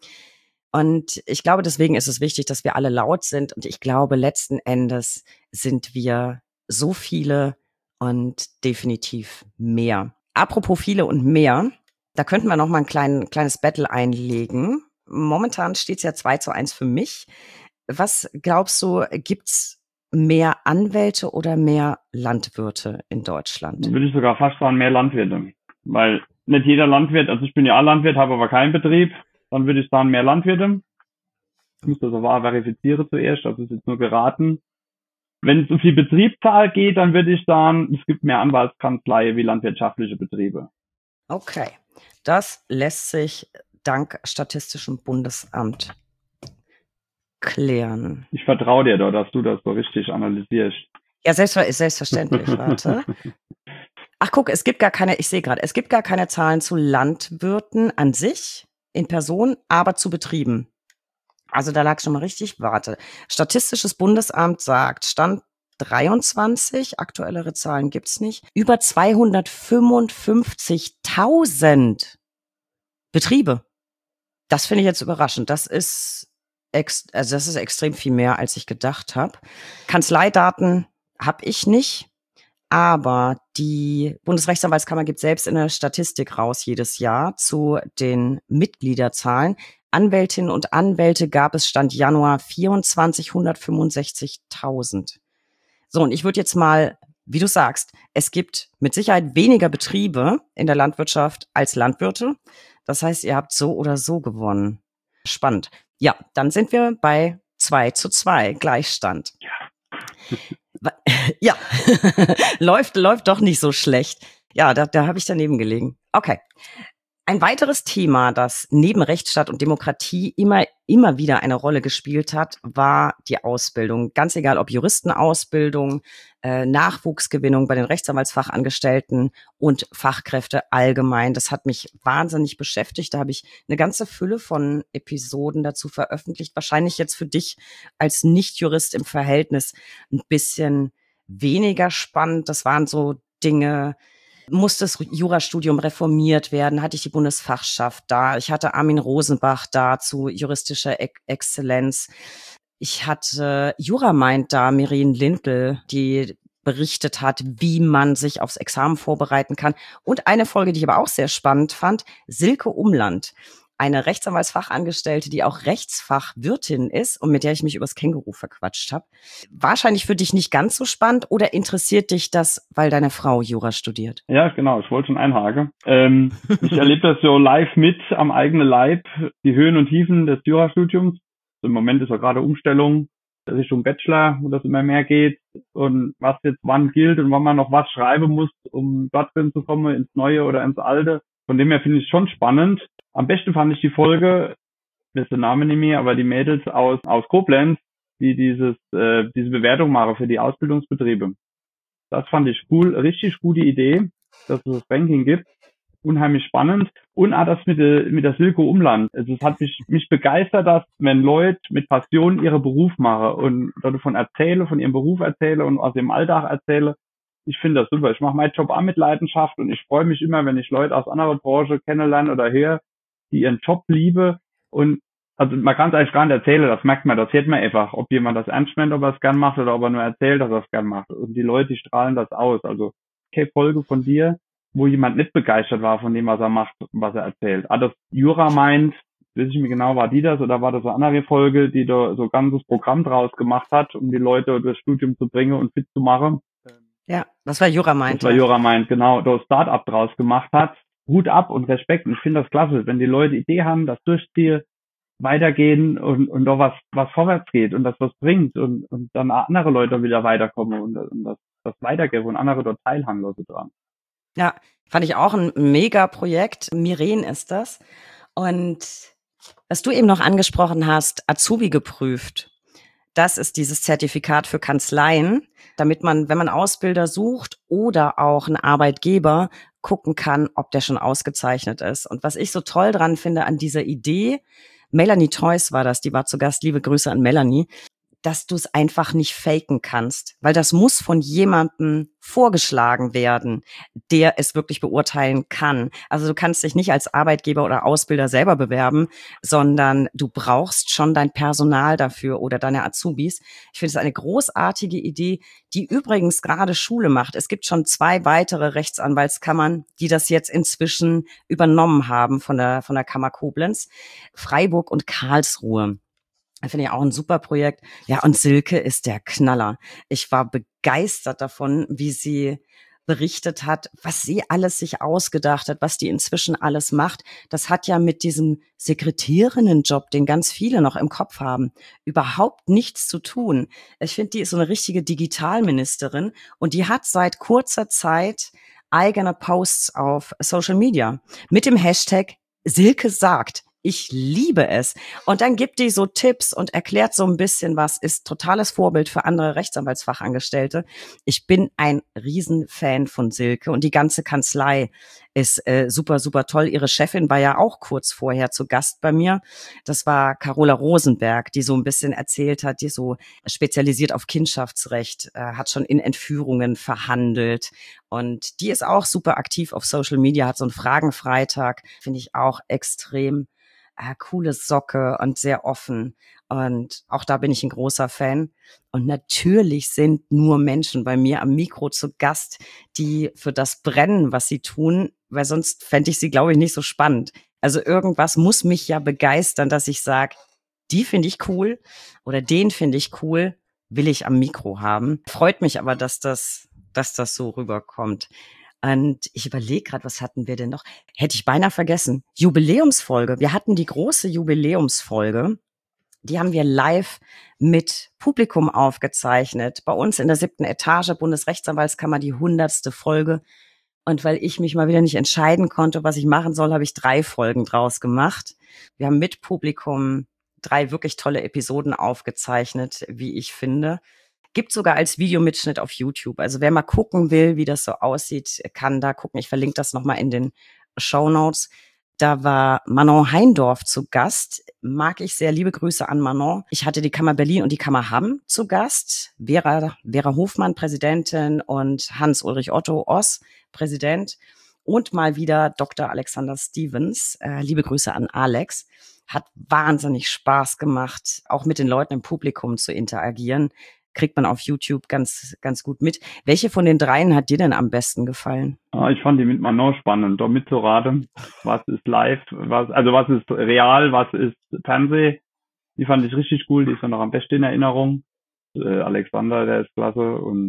[SPEAKER 1] Und ich glaube, deswegen ist es wichtig, dass wir alle laut sind. Und ich glaube, letzten Endes sind wir so viele und definitiv mehr. Apropos viele und mehr, da könnten wir noch mal ein klein, kleines Battle einlegen. Momentan steht es ja zwei zu eins für mich. Was glaubst du, gibt's mehr Anwälte oder mehr Landwirte in Deutschland?
[SPEAKER 2] Dann würde ich sogar fast sagen, mehr Landwirte. Weil nicht jeder Landwirt, also ich bin ja auch Landwirt, habe aber keinen Betrieb, dann würde ich sagen, mehr Landwirte. Ich muss das aber verifizieren zuerst, das ist jetzt nur geraten. Wenn es um die Betriebszahl geht, dann würde ich sagen, es gibt mehr Anwaltskanzleien wie landwirtschaftliche Betriebe.
[SPEAKER 1] Okay, das lässt sich dank Statistischem Bundesamt klären.
[SPEAKER 2] Ich vertraue dir da, dass du das so richtig analysierst.
[SPEAKER 1] Ja, selbstver- selbstverständlich, warte. Ach guck, es gibt gar keine, ich sehe gerade, es gibt gar keine Zahlen zu Landwirten an sich in Person, aber zu Betrieben. Also da lag schon mal richtig, warte. Statistisches Bundesamt sagt, Stand dreiundzwanzig, aktuellere Zahlen gibt's nicht, über zweihundertfünfundfünfzigtausend Betriebe. Das finde ich jetzt überraschend. Das ist ex, also das ist extrem viel mehr, als ich gedacht habe. Kanzleidaten habe ich nicht. Aber die Bundesrechtsanwaltskammer gibt selbst in der Statistik raus jedes Jahr zu den Mitgliederzahlen. Anwältinnen und Anwälte gab es Stand Januar vierundzwanzighundertfünfundsechzigtausend. So, und ich würde jetzt mal, wie du sagst, es gibt mit Sicherheit weniger Betriebe in der Landwirtschaft als Landwirte. Das heißt, ihr habt so oder so gewonnen. Spannend. Ja, dann sind wir bei zwei zu zwei, Gleichstand. Ja. Ja, läuft, läuft doch nicht so schlecht. Ja, da, da habe ich daneben gelegen. Okay. Ein weiteres Thema, das neben Rechtsstaat und Demokratie immer, immer wieder eine Rolle gespielt hat, war die Ausbildung. Ganz egal, ob Juristenausbildung, äh, Nachwuchsgewinnung bei den Rechtsanwaltsfachangestellten und Fachkräfte allgemein. Das hat mich wahnsinnig beschäftigt. Da habe ich eine ganze Fülle von Episoden dazu veröffentlicht. Wahrscheinlich jetzt für dich als Nichtjurist im Verhältnis ein bisschen weniger spannend. Das waren so Dinge. Muss das Jurastudium reformiert werden? Hatte ich die Bundesfachschaft da? Ich hatte Armin Rosenbach da zu juristischer e- Exzellenz. Ich hatte Juramind da, Mirin Lindl, die berichtet hat, wie man sich aufs Examen vorbereiten kann. Und eine Folge, die ich aber auch sehr spannend fand, Silke Umland, eine Rechtsanwaltsfachangestellte, die auch Rechtsfachwirtin ist und mit der ich mich übers Känguru verquatscht habe. Wahrscheinlich für dich nicht ganz so spannend, oder interessiert dich das, weil deine Frau Jura studiert?
[SPEAKER 2] Ja, genau, ich wollte schon einhaken. Ähm, ich erlebe das so live mit am eigenen Leib, die Höhen und Tiefen des Jurastudiums. im Moment ist ja gerade Umstellung Richtung Bachelor, wo das immer mehr geht und was jetzt wann gilt und wann man noch was schreiben muss, um dort drin zu kommen, ins Neue oder ins Alte. Von dem her finde ich es schon spannend. Am besten fand ich die Folge, ich weiß den Namen nicht mehr, aber die Mädels aus aus Koblenz, die dieses äh, diese Bewertung machen für die Ausbildungsbetriebe. Das fand ich cool, richtig gute Idee, dass es das Ranking gibt. Unheimlich spannend. Und auch das mit der, mit der Silke Umland. Also es hat mich, mich begeistert, dass wenn Leute mit Passion ihren Beruf machen und davon erzählen, von ihrem Beruf erzählen und aus ihrem Alltag erzählen. Ich finde das super. Ich mache meinen Job auch mit Leidenschaft und ich freue mich immer, wenn ich Leute aus anderer Branche kennenlerne oder höre, die ihren Job lieben. Und also man kann es eigentlich gar nicht erzählen, das merkt man, das hört man einfach, ob jemand das ernst meint, ob er es gern macht oder ob er nur erzählt, dass er es gern macht. Und die Leute, die strahlen das aus. Also keine Folge von dir, wo jemand nicht begeistert war von dem, was er macht, was er erzählt. Ah, das Jura meint, weiß ich nicht genau, war die das oder war das eine andere Folge, die da so ein ganzes Programm draus gemacht hat, um die Leute durchs Studium zu bringen und fit zu machen.
[SPEAKER 1] Ja, das war Jura meint.
[SPEAKER 2] Das war Jura meint, genau, da ein Start-up draus gemacht hat. Hut ab und Respekt. Und ich finde das klasse, wenn die Leute Idee haben, das durchziehen, weitergehen und, und da was, was vorwärts geht und das was bringt und, und dann andere Leute wieder weiterkommen und, und das, das weitergeben und andere dort teilhaben lassen dran.
[SPEAKER 1] Ja, fand ich auch ein Mega-Projekt. Miren ist das. Und was du eben noch angesprochen hast, Azubi geprüft. Das ist dieses Zertifikat für Kanzleien, damit man, wenn man Ausbilder sucht oder auch einen Arbeitgeber, gucken kann, ob der schon ausgezeichnet ist. Und was ich so toll dran finde an dieser Idee, Melanie Theus war das, die war zu Gast, liebe Grüße an Melanie, dass du es einfach nicht faken kannst, weil das muss von jemandem vorgeschlagen werden, der es wirklich beurteilen kann. Also du kannst dich nicht als Arbeitgeber oder Ausbilder selber bewerben, sondern du brauchst schon dein Personal dafür oder deine Azubis. Ich finde es eine großartige Idee, die übrigens gerade Schule macht. Es gibt schon zwei weitere Rechtsanwaltskammern, die das jetzt inzwischen übernommen haben von der, von der Kammer Koblenz, Freiburg und Karlsruhe. Finde ich auch ein super Projekt. Ja, und Silke ist der Knaller. Ich war begeistert davon, wie sie berichtet hat, was sie alles sich ausgedacht hat, was die inzwischen alles macht. Das hat ja mit diesem Sekretärinnenjob, den ganz viele noch im Kopf haben, überhaupt nichts zu tun. Ich finde, die ist so eine richtige Digitalministerin und die hat seit kurzer Zeit eigene Posts auf Social Media mit dem Hashtag Silke sagt. Ich liebe es. Und dann gibt die so Tipps und erklärt so ein bisschen was, ist totales Vorbild für andere Rechtsanwaltsfachangestellte. Ich bin ein Riesenfan von Silke und die ganze Kanzlei ist äh, super, super toll. Ihre Chefin war ja auch kurz vorher zu Gast bei mir. Das war Carola Rosenberg, die so ein bisschen erzählt hat, die so spezialisiert auf Kindschaftsrecht, äh, hat schon in Entführungen verhandelt. Und die ist auch super aktiv auf Social Media, hat so einen Fragenfreitag, finde ich auch extrem äh, coole Socke und sehr offen. Und auch da bin ich ein großer Fan. Und natürlich sind nur Menschen bei mir am Mikro zu Gast, die für das brennen, was sie tun, weil sonst fände ich sie, glaube ich, nicht so spannend. Also irgendwas muss mich ja begeistern, dass ich sage, die finde ich cool oder den finde ich cool, will ich am Mikro haben. Freut mich aber, dass das, dass das so rüberkommt. Und ich überlege gerade, was hatten wir denn noch? Hätte ich beinahe vergessen. Jubiläumsfolge. Wir hatten die große Jubiläumsfolge. Die haben wir live mit Publikum aufgezeichnet. Bei uns in der siebten Etage, Bundesrechtsanwaltskammer, die hundertste Folge. Und weil ich mich mal wieder nicht entscheiden konnte, was ich machen soll, habe ich drei Folgen draus gemacht. Wir haben mit Publikum drei wirklich tolle Episoden aufgezeichnet, wie ich finde. Gibt sogar als Videomitschnitt auf YouTube. Also wer mal gucken will, wie das so aussieht, kann da gucken. Ich verlinke das nochmal in den Shownotes. Da war Manon Heindorf zu Gast. Mag ich sehr. Liebe Grüße an Manon. Ich hatte die Kammer Berlin und die Kammer Hamm zu Gast. Vera, Vera Hofmann, Präsidentin, und Hans-Ulrich Otto Oss, Präsident. Und mal wieder Doktor Alexander Stevens. Äh, liebe Grüße an Alex. Hat wahnsinnig Spaß gemacht, auch mit den Leuten im Publikum zu interagieren. Kriegt man auf YouTube ganz ganz gut mit. Welche von den dreien hat dir denn am besten gefallen?
[SPEAKER 2] Ich fand die mit Manon spannend, da mitzuraten. Was ist live, was, also was ist real, was ist Fernseh. Die fand ich richtig cool, die ist ja noch am besten in Erinnerung. Äh, Alexander, der ist klasse und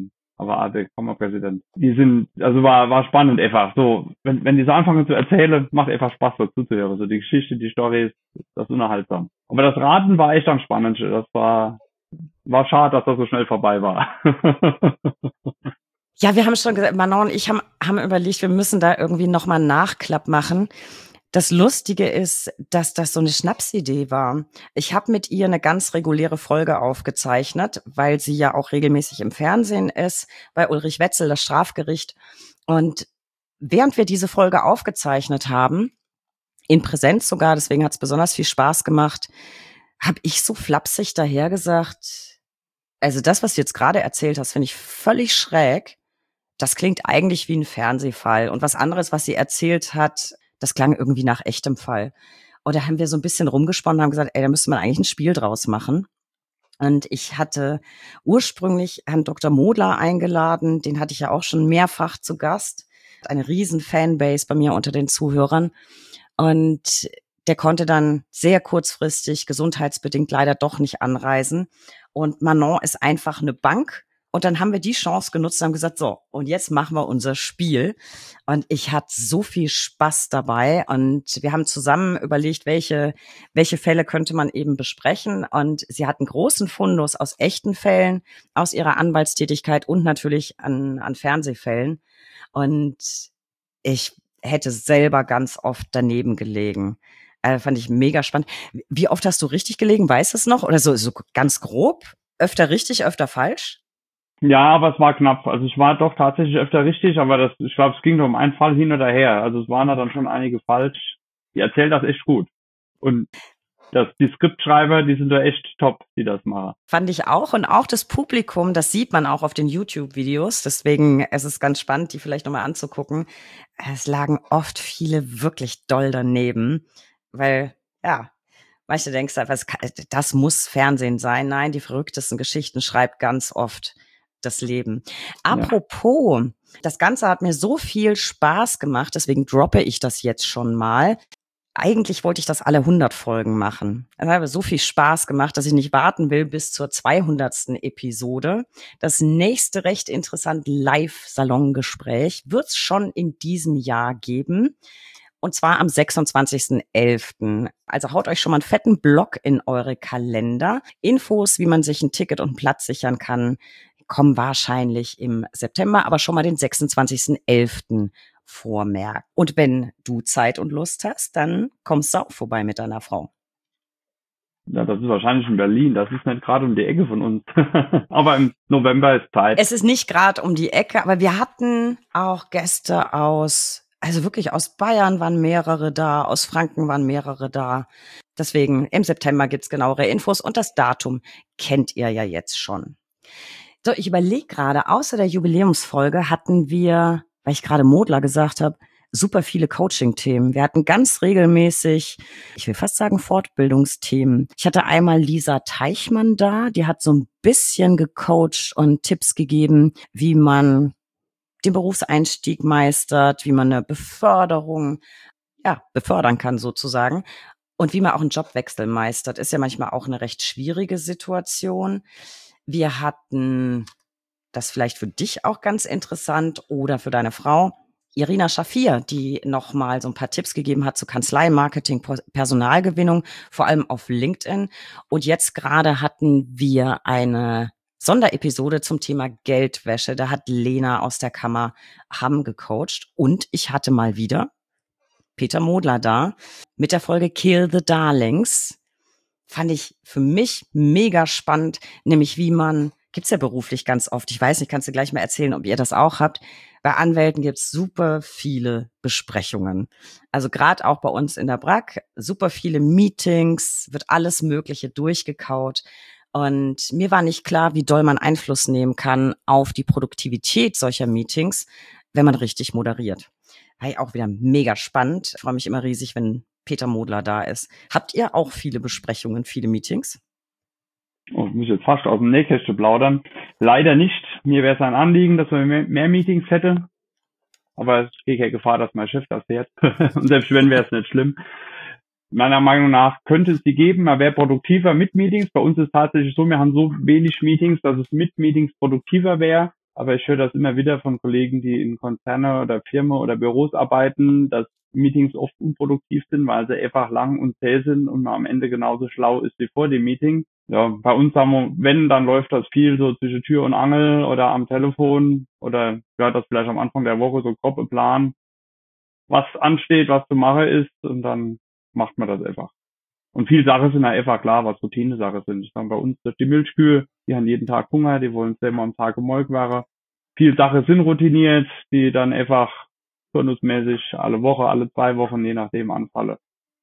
[SPEAKER 2] aber A D Kammerpräsident. Die sind, also war war spannend einfach. So, wenn wenn die so anfangen zu erzählen, macht einfach Spaß dazu zu hören. So die Geschichte, die Storys, das ist unterhaltsam. Aber das Raten war echt am spannendsten. Das war war schade, dass das so schnell vorbei war.
[SPEAKER 1] Ja, wir haben schon gesagt, Manon und ich haben, haben überlegt, wir müssen da irgendwie nochmal einen Nachklapp machen. Das Lustige ist, dass das so eine Schnapsidee war. Ich habe mit ihr eine ganz reguläre Folge aufgezeichnet, weil sie ja auch regelmäßig im Fernsehen ist, bei Ulrich Wetzel, das Strafgericht. Und während wir diese Folge aufgezeichnet haben, in Präsenz sogar, deswegen hat es besonders viel Spaß gemacht, habe ich so flapsig daher gesagt, also das, was du jetzt gerade erzählt hast, finde ich völlig schräg. Das klingt eigentlich wie ein Fernsehfall. Und was anderes, was sie erzählt hat, das klang irgendwie nach echtem Fall. Und da haben wir so ein bisschen rumgesponnen und haben gesagt, ey, da müsste man eigentlich ein Spiel draus machen. Und ich hatte ursprünglich Herrn Doktor Modler eingeladen. Den hatte ich ja auch schon mehrfach zu Gast. Eine riesen Fanbase bei mir unter den Zuhörern. Und der konnte dann sehr kurzfristig, gesundheitsbedingt leider doch nicht anreisen. Und Manon ist einfach eine Bank. Und dann haben wir die Chance genutzt und haben gesagt, so, und jetzt machen wir unser Spiel. Und ich hatte so viel Spaß dabei. Und wir haben zusammen überlegt, welche, welche Fälle könnte man eben besprechen. Und sie hat einen großen Fundus aus echten Fällen, aus ihrer Anwaltstätigkeit und natürlich an, an Fernsehfällen. Und ich hätte selber ganz oft daneben gelegen. Äh, fand ich mega spannend. Wie oft hast du richtig gelegen? Weißt du es noch? Oder so, so ganz grob? Öfter richtig, öfter falsch?
[SPEAKER 2] Ja, aber es war knapp. Also ich war doch tatsächlich öfter richtig, aber das, ich glaube, es ging nur um einen Fall hin oder her. Also es waren da dann schon einige falsch. Die erzählen das echt gut. Und das, die Skriptschreiber, die sind da echt top, die das machen.
[SPEAKER 1] Fand ich auch. Und auch das Publikum, das sieht man auch auf den YouTube-Videos. Deswegen es ist es ganz spannend, die vielleicht nochmal anzugucken. Es lagen oft viele wirklich doll daneben, weil, ja, manche denkst einfach, das muss Fernsehen sein. Nein, die verrücktesten Geschichten schreibt ganz oft das Leben. Apropos, ja. Das Ganze hat mir so viel Spaß gemacht, deswegen droppe ich das jetzt schon mal. Eigentlich wollte ich das alle hundert Folgen machen. Es hat aber so viel Spaß gemacht, dass ich nicht warten will bis zur zweihundertsten Episode. Das nächste recht interessante Live-Salongespräch wird es schon in diesem Jahr geben. Und zwar am sechsundzwanzigsten elften Also haut euch schon mal einen fetten Block in eure Kalender. Infos, wie man sich ein Ticket und einen Platz sichern kann, kommen wahrscheinlich im September, aber schon mal den sechsundzwanzigsten elften vormerken. Und wenn du Zeit und Lust hast, dann kommst du auch vorbei mit deiner Frau.
[SPEAKER 2] Ja, das ist wahrscheinlich in Berlin. Das ist nicht gerade um die Ecke von uns. Aber im November ist Zeit.
[SPEAKER 1] Es ist nicht gerade um die Ecke, aber wir hatten auch Gäste aus, also wirklich aus Bayern waren mehrere da, aus Franken waren mehrere da. Deswegen im September gibt's genauere Infos und das Datum kennt ihr ja jetzt schon. So, ich überlege gerade, außer der Jubiläumsfolge hatten wir, weil ich gerade Modler gesagt habe, super viele Coaching-Themen. Wir hatten ganz regelmäßig, ich will fast sagen Fortbildungsthemen. Ich hatte einmal Lisa Teichmann da, die hat so ein bisschen gecoacht und Tipps gegeben, wie man den Berufseinstieg meistert, wie man eine Beförderung, ja, befördern kann sozusagen. Und wie man auch einen Jobwechsel meistert, ist ja manchmal auch eine recht schwierige Situation. Wir hatten, das vielleicht für dich auch ganz interessant oder für deine Frau, Irina Schafir, die nochmal so ein paar Tipps gegeben hat zu Kanzleimarketing, Personalgewinnung, vor allem auf LinkedIn. Und jetzt gerade hatten wir eine Sonderepisode zum Thema Geldwäsche. Da hat Lena aus der Kammer Hamm gecoacht. Und ich hatte mal wieder Peter Modler da mit der Folge Kill the Darlings. Fand ich für mich mega spannend, nämlich wie man, gibt's ja beruflich ganz oft, ich weiß nicht, kannst du gleich mal erzählen, ob ihr das auch habt. Bei Anwälten gibt's super viele Besprechungen. Also gerade auch bei uns in der B R A K, super viele Meetings, wird alles Mögliche durchgekaut. Und mir war nicht klar, wie doll man Einfluss nehmen kann auf die Produktivität solcher Meetings, wenn man richtig moderiert. War ja auch wieder mega spannend. Ich freue mich immer riesig, wenn Peter Modler da ist. Habt ihr auch viele Besprechungen, viele Meetings?
[SPEAKER 2] Oh, ich muss jetzt fast aus dem Nähkästchen plaudern. Leider nicht. Mir wäre es ein Anliegen, dass man mehr, mehr Meetings hätte. Aber es geht ja Gefahr, dass mein Chef das fährt. Und selbst wenn, wäre es nicht schlimm. Meiner Meinung nach könnte es die geben, man wäre produktiver mit Meetings. Bei uns ist es tatsächlich so, wir haben so wenig Meetings, dass es mit Meetings produktiver wäre. aber ich höre das immer wieder von Kollegen, die in Konzerne oder Firmen oder Büros arbeiten, dass Meetings oft unproduktiv sind, weil sie einfach lang und zäh sind und man am Ende genauso schlau ist wie vor dem Meeting. Ja, bei uns haben wir, wenn, dann läuft das viel so zwischen Tür und Angel oder am Telefon oder ja, das vielleicht am Anfang der Woche so grob im Plan, was ansteht, was zu machen ist, und dann macht man das einfach. Und viele Sachen sind ja einfach klar, was Routine-Sachen sind. Ich sage, bei uns die Milchkühe, die haben jeden Tag Hunger, die wollen selber am Tag gemolken werden. Viele Sachen sind routiniert, die dann einfach turnusmäßig alle Woche, alle zwei Wochen, je nachdem, anfallen.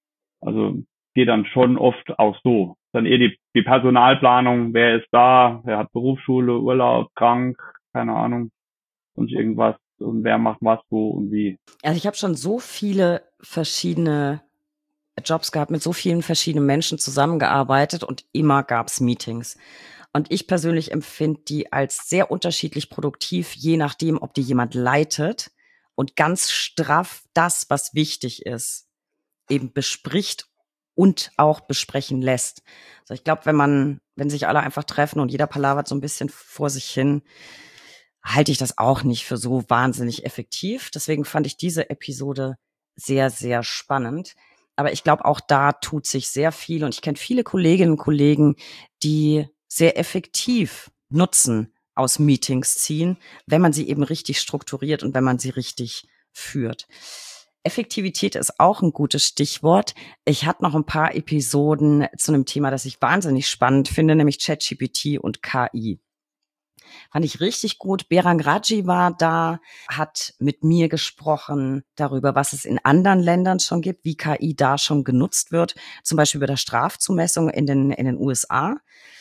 [SPEAKER 2] Also geht dann schon oft auch so. Dann eher die, die Personalplanung, wer ist da, wer hat Berufsschule, Urlaub, krank, keine Ahnung, und irgendwas, und wer macht was, wo und wie.
[SPEAKER 1] Also ich habe schon so viele verschiedene Jobs gehabt, mit so vielen verschiedenen Menschen zusammengearbeitet und immer gab's Meetings. Und ich persönlich empfinde die als sehr unterschiedlich produktiv, je nachdem, ob die jemand leitet und ganz straff das, was wichtig ist, eben bespricht und auch besprechen lässt. Also ich glaube, wenn man, wenn sich alle einfach treffen und jeder palavert so ein bisschen vor sich hin, halte ich das auch nicht für so wahnsinnig effektiv. Deswegen fand ich diese Episode sehr, sehr spannend. Aber ich glaube, auch da tut sich sehr viel. Und ich kenne viele Kolleginnen und Kollegen, die sehr effektiv Nutzen aus Meetings ziehen, wenn man sie eben richtig strukturiert und wenn man sie richtig führt. Effektivität ist auch ein gutes Stichwort. Ich hatte noch ein paar Episoden zu einem Thema, das ich wahnsinnig spannend finde, nämlich ChatGPT und K I. Fand ich richtig gut. Berang Raji war da, hat mit mir gesprochen darüber, was es in anderen Ländern schon gibt, wie K I da schon genutzt wird, zum Beispiel bei der Strafzumessung in den, in den U S A.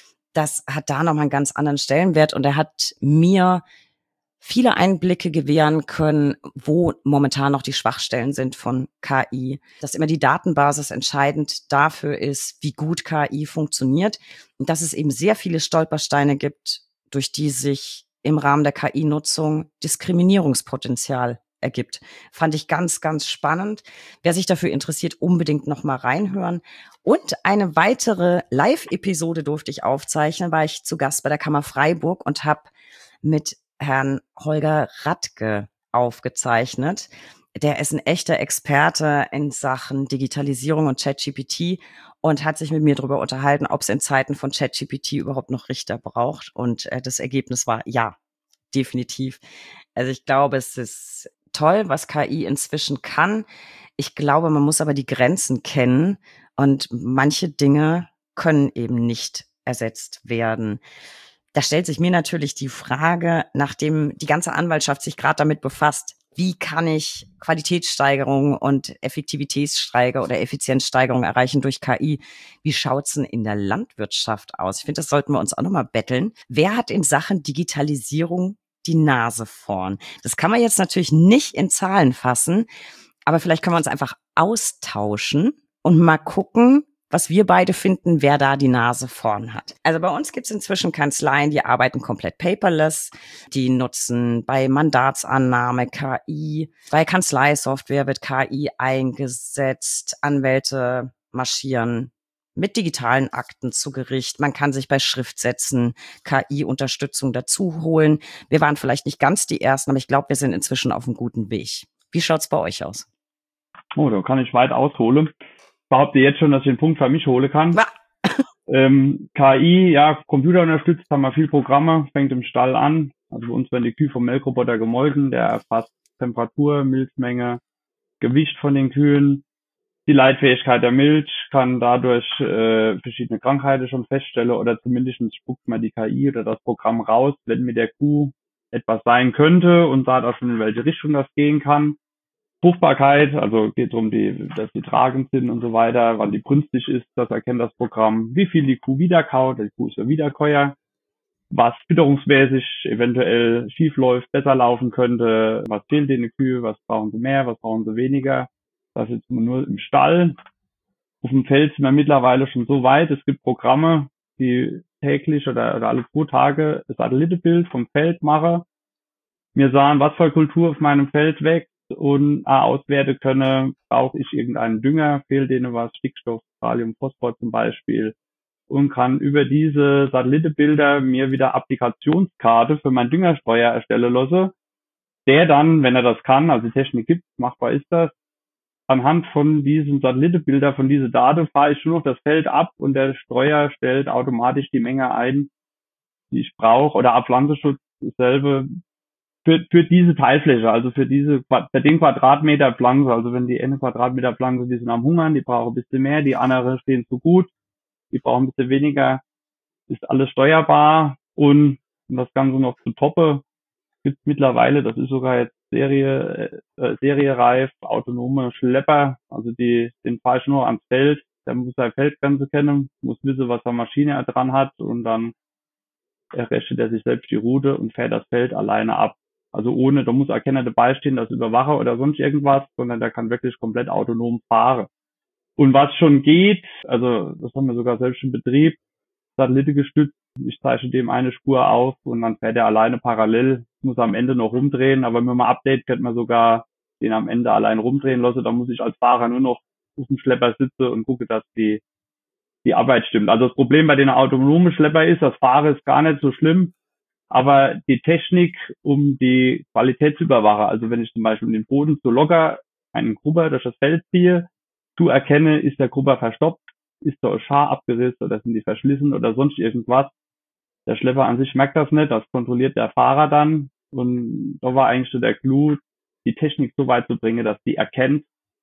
[SPEAKER 1] Das hat da nochmal einen ganz anderen Stellenwert und er hat mir viele Einblicke gewähren können, wo momentan noch die Schwachstellen sind von K I. Dass immer die Datenbasis entscheidend dafür ist, wie gut K I funktioniert und dass es eben sehr viele Stolpersteine gibt, durch die sich im Rahmen der K I-Nutzung Diskriminierungspotenzial ergibt. Fand ich ganz, ganz spannend. Wer sich dafür interessiert, unbedingt noch mal reinhören. Und eine weitere Live-Episode durfte ich aufzeichnen, war ich zu Gast bei der Kammer Freiburg und habe mit Herrn Holger Radke aufgezeichnet. Der ist ein echter Experte in Sachen Digitalisierung und ChatGPT und hat sich mit mir darüber unterhalten, ob es in Zeiten von ChatGPT überhaupt noch Richter braucht. Und äh, das Ergebnis war ja, definitiv. Also ich glaube, es ist toll, was K I inzwischen kann. Ich glaube, man muss aber die Grenzen kennen und manche Dinge können eben nicht ersetzt werden. Da stellt sich mir natürlich die Frage, nachdem die ganze Anwaltschaft sich gerade damit befasst, wie kann ich Qualitätssteigerung und Effektivitätssteigerung oder Effizienzsteigerung erreichen durch K I? Wie schaut's denn in der Landwirtschaft aus? Ich finde, das sollten wir uns auch nochmal betteln. Wer hat in Sachen Digitalisierung die Nase vorn? Das kann man jetzt natürlich nicht in Zahlen fassen, aber vielleicht können wir uns einfach austauschen und mal gucken, was wir beide finden, wer da die Nase vorn hat. Also bei uns gibt's inzwischen Kanzleien, die arbeiten komplett paperless, die nutzen bei Mandatsannahme K I, bei Kanzleisoftware wird K I eingesetzt, Anwälte marschieren mit digitalen Akten zu Gericht. Man kann sich bei Schriftsätzen K I-Unterstützung dazu holen. Wir waren vielleicht nicht ganz die Ersten, aber ich glaube, wir sind inzwischen auf einem guten Weg. Wie schaut's bei euch aus?
[SPEAKER 2] Oh, da kann ich weit ausholen. Ich behaupte jetzt schon, dass ich den Punkt für mich holen kann. ähm, K I, ja, Computer unterstützt, haben wir viel Programme, fängt im Stall an. Also bei uns werden die Kühe vom Melkroboter gemolken, der erfasst Temperatur, Milchmenge, Gewicht von den Kühen, die Leitfähigkeit der Milch, kann dadurch äh, verschiedene Krankheiten schon feststellen oder zumindest spuckt man die K I oder das Programm raus, wenn mit der Kuh etwas sein könnte und sagt auch schon, in welche Richtung das gehen kann. Fruchtbarkeit, also geht darum, die, dass die tragend sind und so weiter, wann die brünstig ist, das erkennt das Programm, wie viel die Kuh wiederkaut, die Kuh ist ja Wiederkäuer, was fütterungsmäßig eventuell schief läuft, besser laufen könnte, was fehlt den Kühe, was brauchen sie mehr, was brauchen sie weniger. Das ist nur im Stall. Auf dem Feld sind wir mittlerweile schon so weit, es gibt Programme, die täglich oder, oder alle zwei Tage das Satellitenbild vom Feld machen. Wir sahen, was für Kultur auf meinem Feld wächst und äh, auswerten können, brauche ich irgendeinen Dünger, fehlt denen was, Stickstoff, Kalium, Phosphor zum Beispiel. und kann über diese Satellitenbilder mir wieder Applikationskarte für meinen Düngerstreuer erstellen lassen, der dann, wenn er das kann, also die Technik gibt, machbar ist das, anhand von diesen Satellitenbildern, von dieser Daten fahre ich nur noch das Feld ab und der Streuer stellt automatisch die Menge ein, die ich brauche, oder ab Pflanzenschutz dasselbe für, für diese Teilfläche, also für diese, für den Quadratmeter Pflanze, also wenn die eine Quadratmeter Pflanze, die sind am Hungern, die brauchen ein bisschen mehr, die anderen stehen zu gut, die brauchen ein bisschen weniger, ist alles steuerbar, und um das Ganze noch zu toppen, gibt es mittlerweile, das ist sogar jetzt Serie, äh, seriereif, autonome Schlepper, also die, den fahre ich nur ans Feld, der muss seine Feldgrenze kennen, muss wissen, was der Maschine er dran hat, und dann errechnet er sich selbst die Route und fährt das Feld alleine ab. Also ohne, da muss auch keiner dabei stehen, das Überwacher oder sonst irgendwas, sondern der kann wirklich komplett autonom fahren. Und was schon geht, also das haben wir sogar selbst im Betrieb, Satellite gestützt, ich zeichne dem eine Spur auf und dann fährt er alleine parallel, muss am Ende noch rumdrehen, aber wenn man mal update, könnte man sogar den am Ende allein rumdrehen lassen, dann muss ich als Fahrer nur noch auf dem Schlepper sitzen und gucke, dass die die Arbeit stimmt. Also das Problem bei den autonomen Schlepper ist, das Fahren ist gar nicht so schlimm, aber die Technik, um die Qualität zu überwachen, also wenn ich zum Beispiel den Boden zu locker einen Grubber durch das Feld ziehe, zu erkenne, ist der Grubber verstopft, ist der Schar abgerissen oder sind die verschlissen oder sonst irgendwas. Der Schlepper an sich merkt das nicht, das kontrolliert der Fahrer dann, und da war eigentlich so der Clou, die Technik so weit zu bringen, dass die erkennt,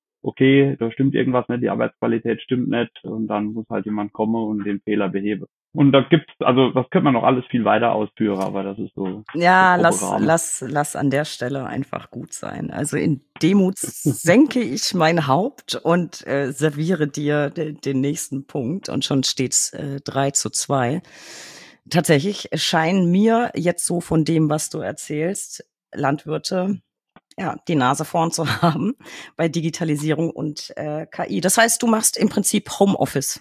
[SPEAKER 2] okay, da stimmt irgendwas nicht, die Arbeitsqualität stimmt nicht, und dann muss halt jemand kommen und den Fehler beheben. Und da gibt's, also das könnte man noch alles viel weiter ausführen, aber das ist so.
[SPEAKER 1] Ja, lass, lass, lass an der Stelle einfach gut sein. Also in Demut senke ich mein Haupt und äh, serviere dir de, den nächsten Punkt, und schon steht's äh, drei zu zwei. Tatsächlich scheinen mir jetzt so von dem, was du erzählst, Landwirte ja die Nase vorn zu haben bei Digitalisierung und äh, K I. Das heißt, du machst im Prinzip Homeoffice.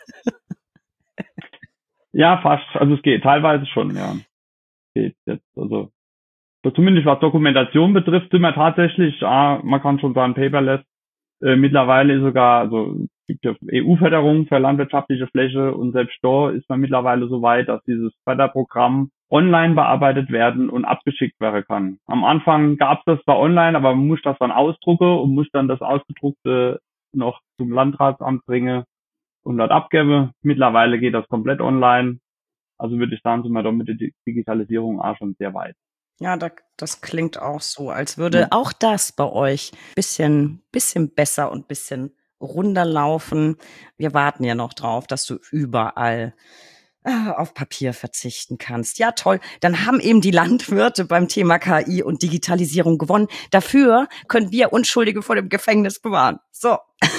[SPEAKER 2] Ja, fast. Also es geht teilweise schon, ja. Geht jetzt, also zumindest was Dokumentation betrifft, sind wir tatsächlich, ah, man kann schon sagen, paperless. Äh, mittlerweile ist sogar, also es gibt ja E U-Förderung für landwirtschaftliche Fläche, und selbst da ist man mittlerweile so weit, dass dieses Förderprogramm online bearbeitet werden und abgeschickt werden kann. Am Anfang gab es das zwar online, aber man muss das dann ausdrucken und muss dann das Ausgedruckte noch zum Landratsamt bringen und dort abgeben. Mittlerweile geht das komplett online. Also würde ich sagen, sind wir da mit der Digitalisierung auch schon sehr weit.
[SPEAKER 1] Ja, da, das klingt auch so, als würde ja auch das bei euch bisschen, bisschen besser und bisschen runder laufen. Wir warten ja noch drauf, dass du überall äh, auf Papier verzichten kannst. Ja, toll. Dann haben eben die Landwirte beim Thema K I und Digitalisierung gewonnen. Dafür können wir Unschuldige vor dem Gefängnis bewahren. So.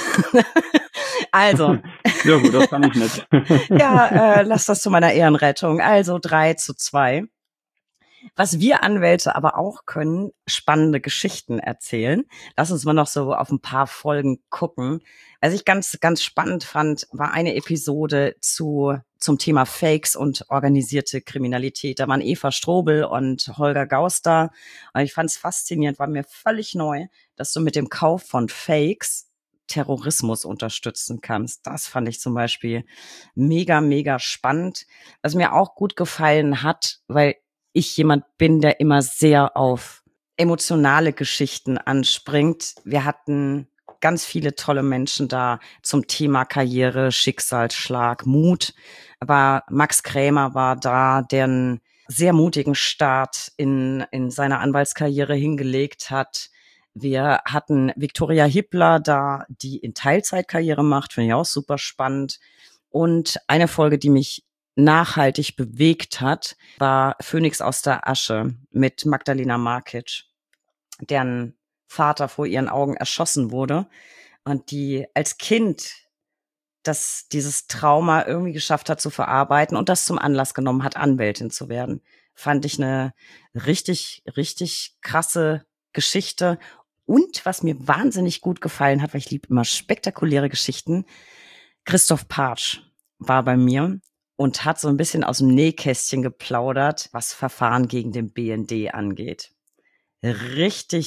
[SPEAKER 1] Also.
[SPEAKER 2] Ja gut, das kann ich nicht.
[SPEAKER 1] Ja, äh, lass das zu meiner Ehrenrettung. Also drei zu zwei. Was wir Anwälte aber auch können, spannende Geschichten erzählen. Lass uns mal noch so auf ein paar Folgen gucken. Was ich ganz, ganz spannend fand, war eine Episode zu zum Thema Fakes und organisierte Kriminalität. Da waren Eva Strobel und Holger Gauster. Und ich fand es faszinierend, war mir völlig neu, dass du mit dem Kauf von Fakes Terrorismus unterstützen kannst. Das fand ich zum Beispiel mega, mega spannend. Was mir auch gut gefallen hat, weil ich jemand bin, der immer sehr auf emotionale Geschichten anspringt. Wir hatten ganz viele tolle Menschen da zum Thema Karriere, Schicksalsschlag, Mut. Aber Max Krämer war da, der einen sehr mutigen Start in, in seiner Anwaltskarriere hingelegt hat. Wir hatten Viktoria Hippler da, die in Teilzeitkarriere macht, finde ich auch super spannend. Und eine Folge, die mich nachhaltig bewegt hat, war Phönix aus der Asche mit Magdalena Markic, deren Vater vor ihren Augen erschossen wurde und die als Kind das dieses Trauma irgendwie geschafft hat zu verarbeiten und das zum Anlass genommen hat, Anwältin zu werden. Fand ich eine richtig, richtig krasse Geschichte. Und was mir wahnsinnig gut gefallen hat, weil ich liebe immer spektakuläre Geschichten, Christoph Partsch war bei mir und hat so ein bisschen aus dem Nähkästchen geplaudert, was Verfahren gegen den B N D angeht. Richtig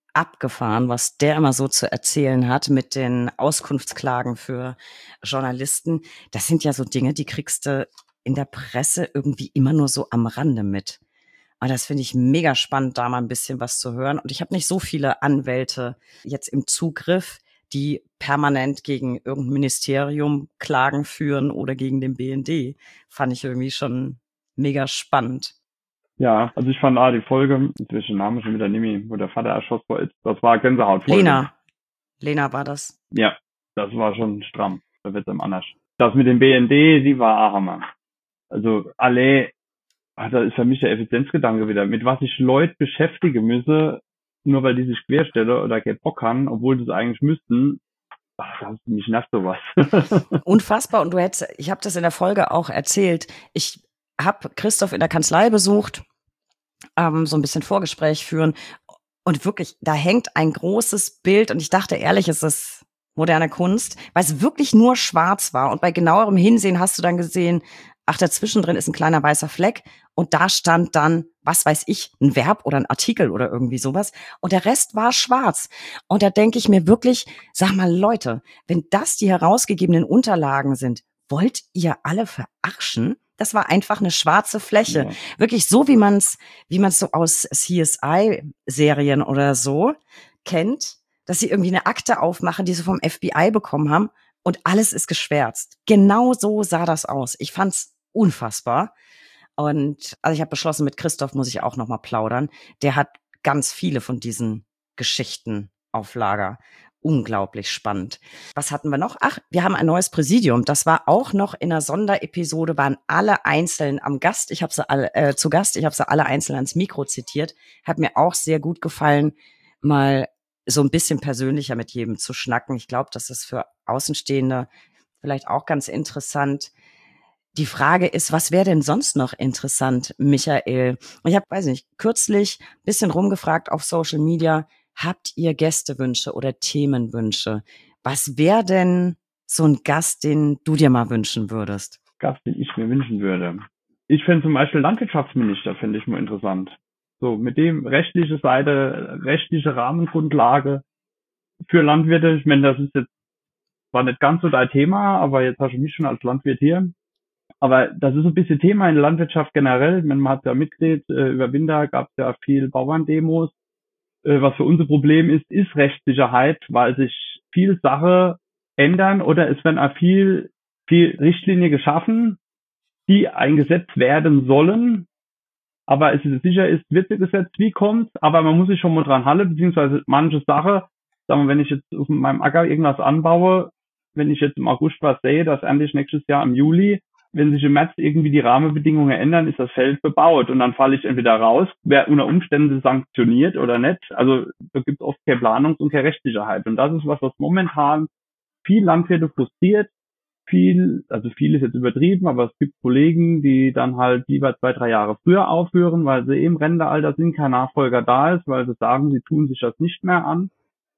[SPEAKER 1] abgefahren, was der immer so zu erzählen hat mit den Auskunftsklagen für Journalisten. Das sind ja so Dinge, die kriegst du in der Presse irgendwie immer nur so am Rande mit. Aber das finde ich mega spannend, da mal ein bisschen was zu hören. Und ich habe nicht so viele Anwälte jetzt im Zugriff, die permanent gegen irgendein Ministerium Klagen führen oder gegen den B N D. Fand ich irgendwie schon mega spannend.
[SPEAKER 2] Ja, also ich fand ah, die Folge, inzwischen Name schon wieder Nimi, wo der Vater erschossen wurde, das war Gänsehautfolge.
[SPEAKER 1] Lena. Lena war das.
[SPEAKER 2] Ja, das war schon stramm. Da wird's einem anders. Das mit dem B N D, die war auch Hammer. Also alle, ach, da ist für mich der Effizienzgedanke wieder, mit was ich Leute beschäftigen müsse, nur weil die sich querstellen oder keinen Bock haben, obwohl sie es eigentlich müssten. Ach, das mich nervt sowas.
[SPEAKER 1] Unfassbar. Und du hättest, ich habe das in der Folge auch erzählt. Ich habe Christoph in der Kanzlei besucht, ähm, so ein bisschen Vorgespräch führen. Und wirklich, da hängt ein großes Bild. Und ich dachte ehrlich, es ist moderne Kunst, weil es wirklich nur schwarz war. Und bei genauerem Hinsehen hast du dann gesehen, ach, dazwischen drin ist ein kleiner weißer Fleck. Und da stand dann, was weiß ich, ein Verb oder ein Artikel oder irgendwie sowas. Und der Rest war schwarz. Und da denke ich mir wirklich, sag mal, Leute, wenn das die herausgegebenen Unterlagen sind, wollt ihr alle verarschen? Das war einfach eine schwarze Fläche. Ja. Wirklich so, wie man es wie man es so aus C S I-Serien oder so kennt, dass sie irgendwie eine Akte aufmachen, die sie vom F B I bekommen haben und alles ist geschwärzt. Genau so sah das aus. Ich fand's unfassbar. Und also ich habe beschlossen, mit Christoph muss ich auch noch mal plaudern. Der hat ganz viele von diesen Geschichten auf Lager. Unglaublich spannend. Was hatten wir noch? Ach, wir haben ein neues Präsidium. Das war auch noch in einer Sonderepisode, waren alle einzeln am Gast. Ich habe sie alle äh, zu Gast. Ich habe sie alle einzeln ans Mikro zitiert. Hat mir auch sehr gut gefallen, mal so ein bisschen persönlicher mit jedem zu schnacken. Ich glaube, das ist für Außenstehende vielleicht auch ganz interessant. Die Frage ist, was wäre denn sonst noch interessant, Michael? Ich habe, weiß nicht, kürzlich ein bisschen rumgefragt auf Social Media. Habt ihr Gästewünsche oder Themenwünsche? Was wäre denn so ein Gast, den du dir mal wünschen würdest?
[SPEAKER 2] Gast, den ich mir wünschen würde. Ich finde zum Beispiel Landwirtschaftsminister, finde ich mal interessant. So, mit dem rechtliche Seite, rechtliche Rahmengrundlage für Landwirte. Ich meine, das ist jetzt zwar nicht ganz so dein Thema, aber jetzt hast du mich schon als Landwirt hier. Aber das ist ein bisschen Thema in der Landwirtschaft generell. Man hat ja mitgekriegt, über Winter gab es ja viel Bauerndemos. Was für unser Problem ist, ist Rechtssicherheit, weil sich viel Sachen ändern oder es werden auch viel, viel Richtlinien geschaffen, die eingesetzt werden sollen. Aber es ist sicher ist, wird gesetzt, wie kommt's? Aber man muss sich schon mal dran halten, beziehungsweise manche Sachen, sagen wir, wenn ich jetzt auf meinem Acker irgendwas anbaue, wenn ich jetzt im August was sehe, das ernte ich nächstes Jahr im Juli, wenn sich im März irgendwie die Rahmenbedingungen ändern, ist das Feld bebaut und dann falle ich entweder raus, wer unter Umständen sanktioniert oder nicht. Also da gibt es oft keine Planungs- und keine Rechtssicherheit. Und das ist was, was momentan viel Landwirte frustriert. Viel, also viel ist jetzt übertrieben, aber es gibt Kollegen, die dann halt lieber zwei, drei Jahre früher aufhören, weil sie im Rentenalter sind, kein Nachfolger da ist, weil sie sagen, sie tun sich das nicht mehr an.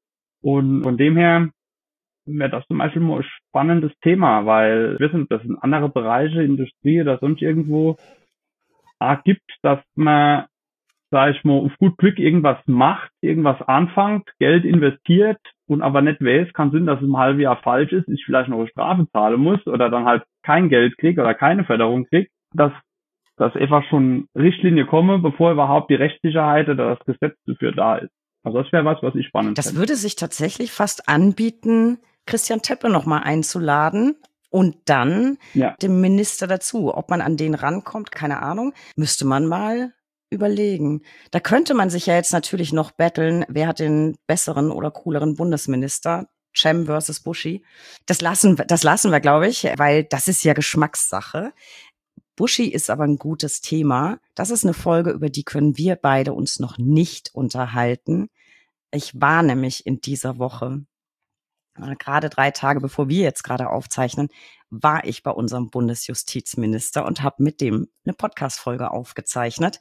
[SPEAKER 2] Und von dem her wäre das zum Beispiel mal ein spannendes Thema, weil wir wissen, dass in andere Bereiche, Industrie oder sonst irgendwo auch gibt, dass man, sag ich mal, auf gut Glück irgendwas macht, irgendwas anfängt, Geld investiert und aber nicht weiß, kann Sinn, dass es im halben Jahr falsch ist, ich vielleicht noch eine Strafe zahlen muss oder dann halt kein Geld kriege oder keine Förderung kriege, dass dass einfach schon Richtlinie komme, bevor überhaupt die Rechtssicherheit oder das Gesetz dafür da ist. Also das wäre was, was ich spannend
[SPEAKER 1] Das
[SPEAKER 2] fände.
[SPEAKER 1] würde sich tatsächlich fast anbieten, Christian Teppe noch mal einzuladen und dann
[SPEAKER 2] Ja.
[SPEAKER 1] dem Minister dazu. Ob man an den rankommt, keine Ahnung, müsste man mal überlegen. Da könnte man sich ja jetzt natürlich noch betteln, wer hat den besseren oder cooleren Bundesminister, Cem versus Buschi. Das lassen, das lassen wir, glaube ich, weil das ist ja Geschmackssache. Buschi ist aber ein gutes Thema. Das ist eine Folge, über die können wir beide uns noch nicht unterhalten. Ich war nämlich in dieser Woche, gerade drei Tage bevor wir jetzt gerade aufzeichnen, war ich bei unserem Bundesjustizminister und habe mit dem eine Podcast-Folge aufgezeichnet.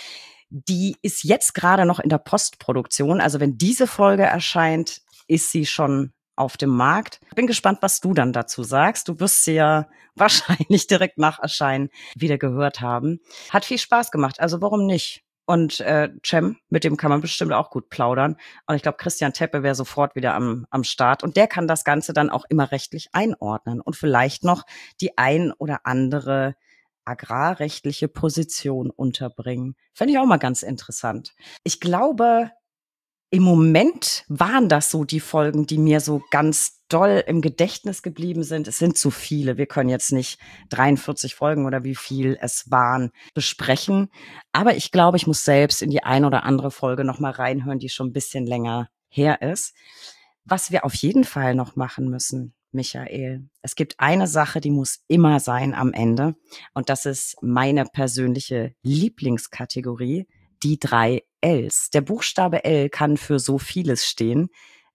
[SPEAKER 1] Die ist jetzt gerade noch in der Postproduktion. Also wenn diese Folge erscheint, ist sie schon auf dem Markt. Bin gespannt, was du dann dazu sagst. Du wirst sie ja wahrscheinlich direkt nach Erscheinen wieder gehört haben. Hat viel Spaß gemacht, also warum nicht? Und äh, Cem, mit dem kann man bestimmt auch gut plaudern. Und ich glaube, Christian Teppe wäre sofort wieder am, am Start. Und der kann das Ganze dann auch immer rechtlich einordnen und vielleicht noch die ein oder andere agrarrechtliche Position unterbringen. Fände ich auch mal ganz interessant. Ich glaube, im Moment waren das so die Folgen, die mir so ganz doll im Gedächtnis geblieben sind. Es sind zu viele. Wir können jetzt nicht dreiundvierzig Folgen oder wie viel es waren besprechen. Aber ich glaube, ich muss selbst in die ein oder andere Folge noch mal reinhören, die schon ein bisschen länger her ist. Was wir auf jeden Fall noch machen müssen, Michael, es gibt eine Sache, die muss immer sein am Ende. Und das ist meine persönliche Lieblingskategorie, die drei Ls. Der Buchstabe L kann für so vieles stehen.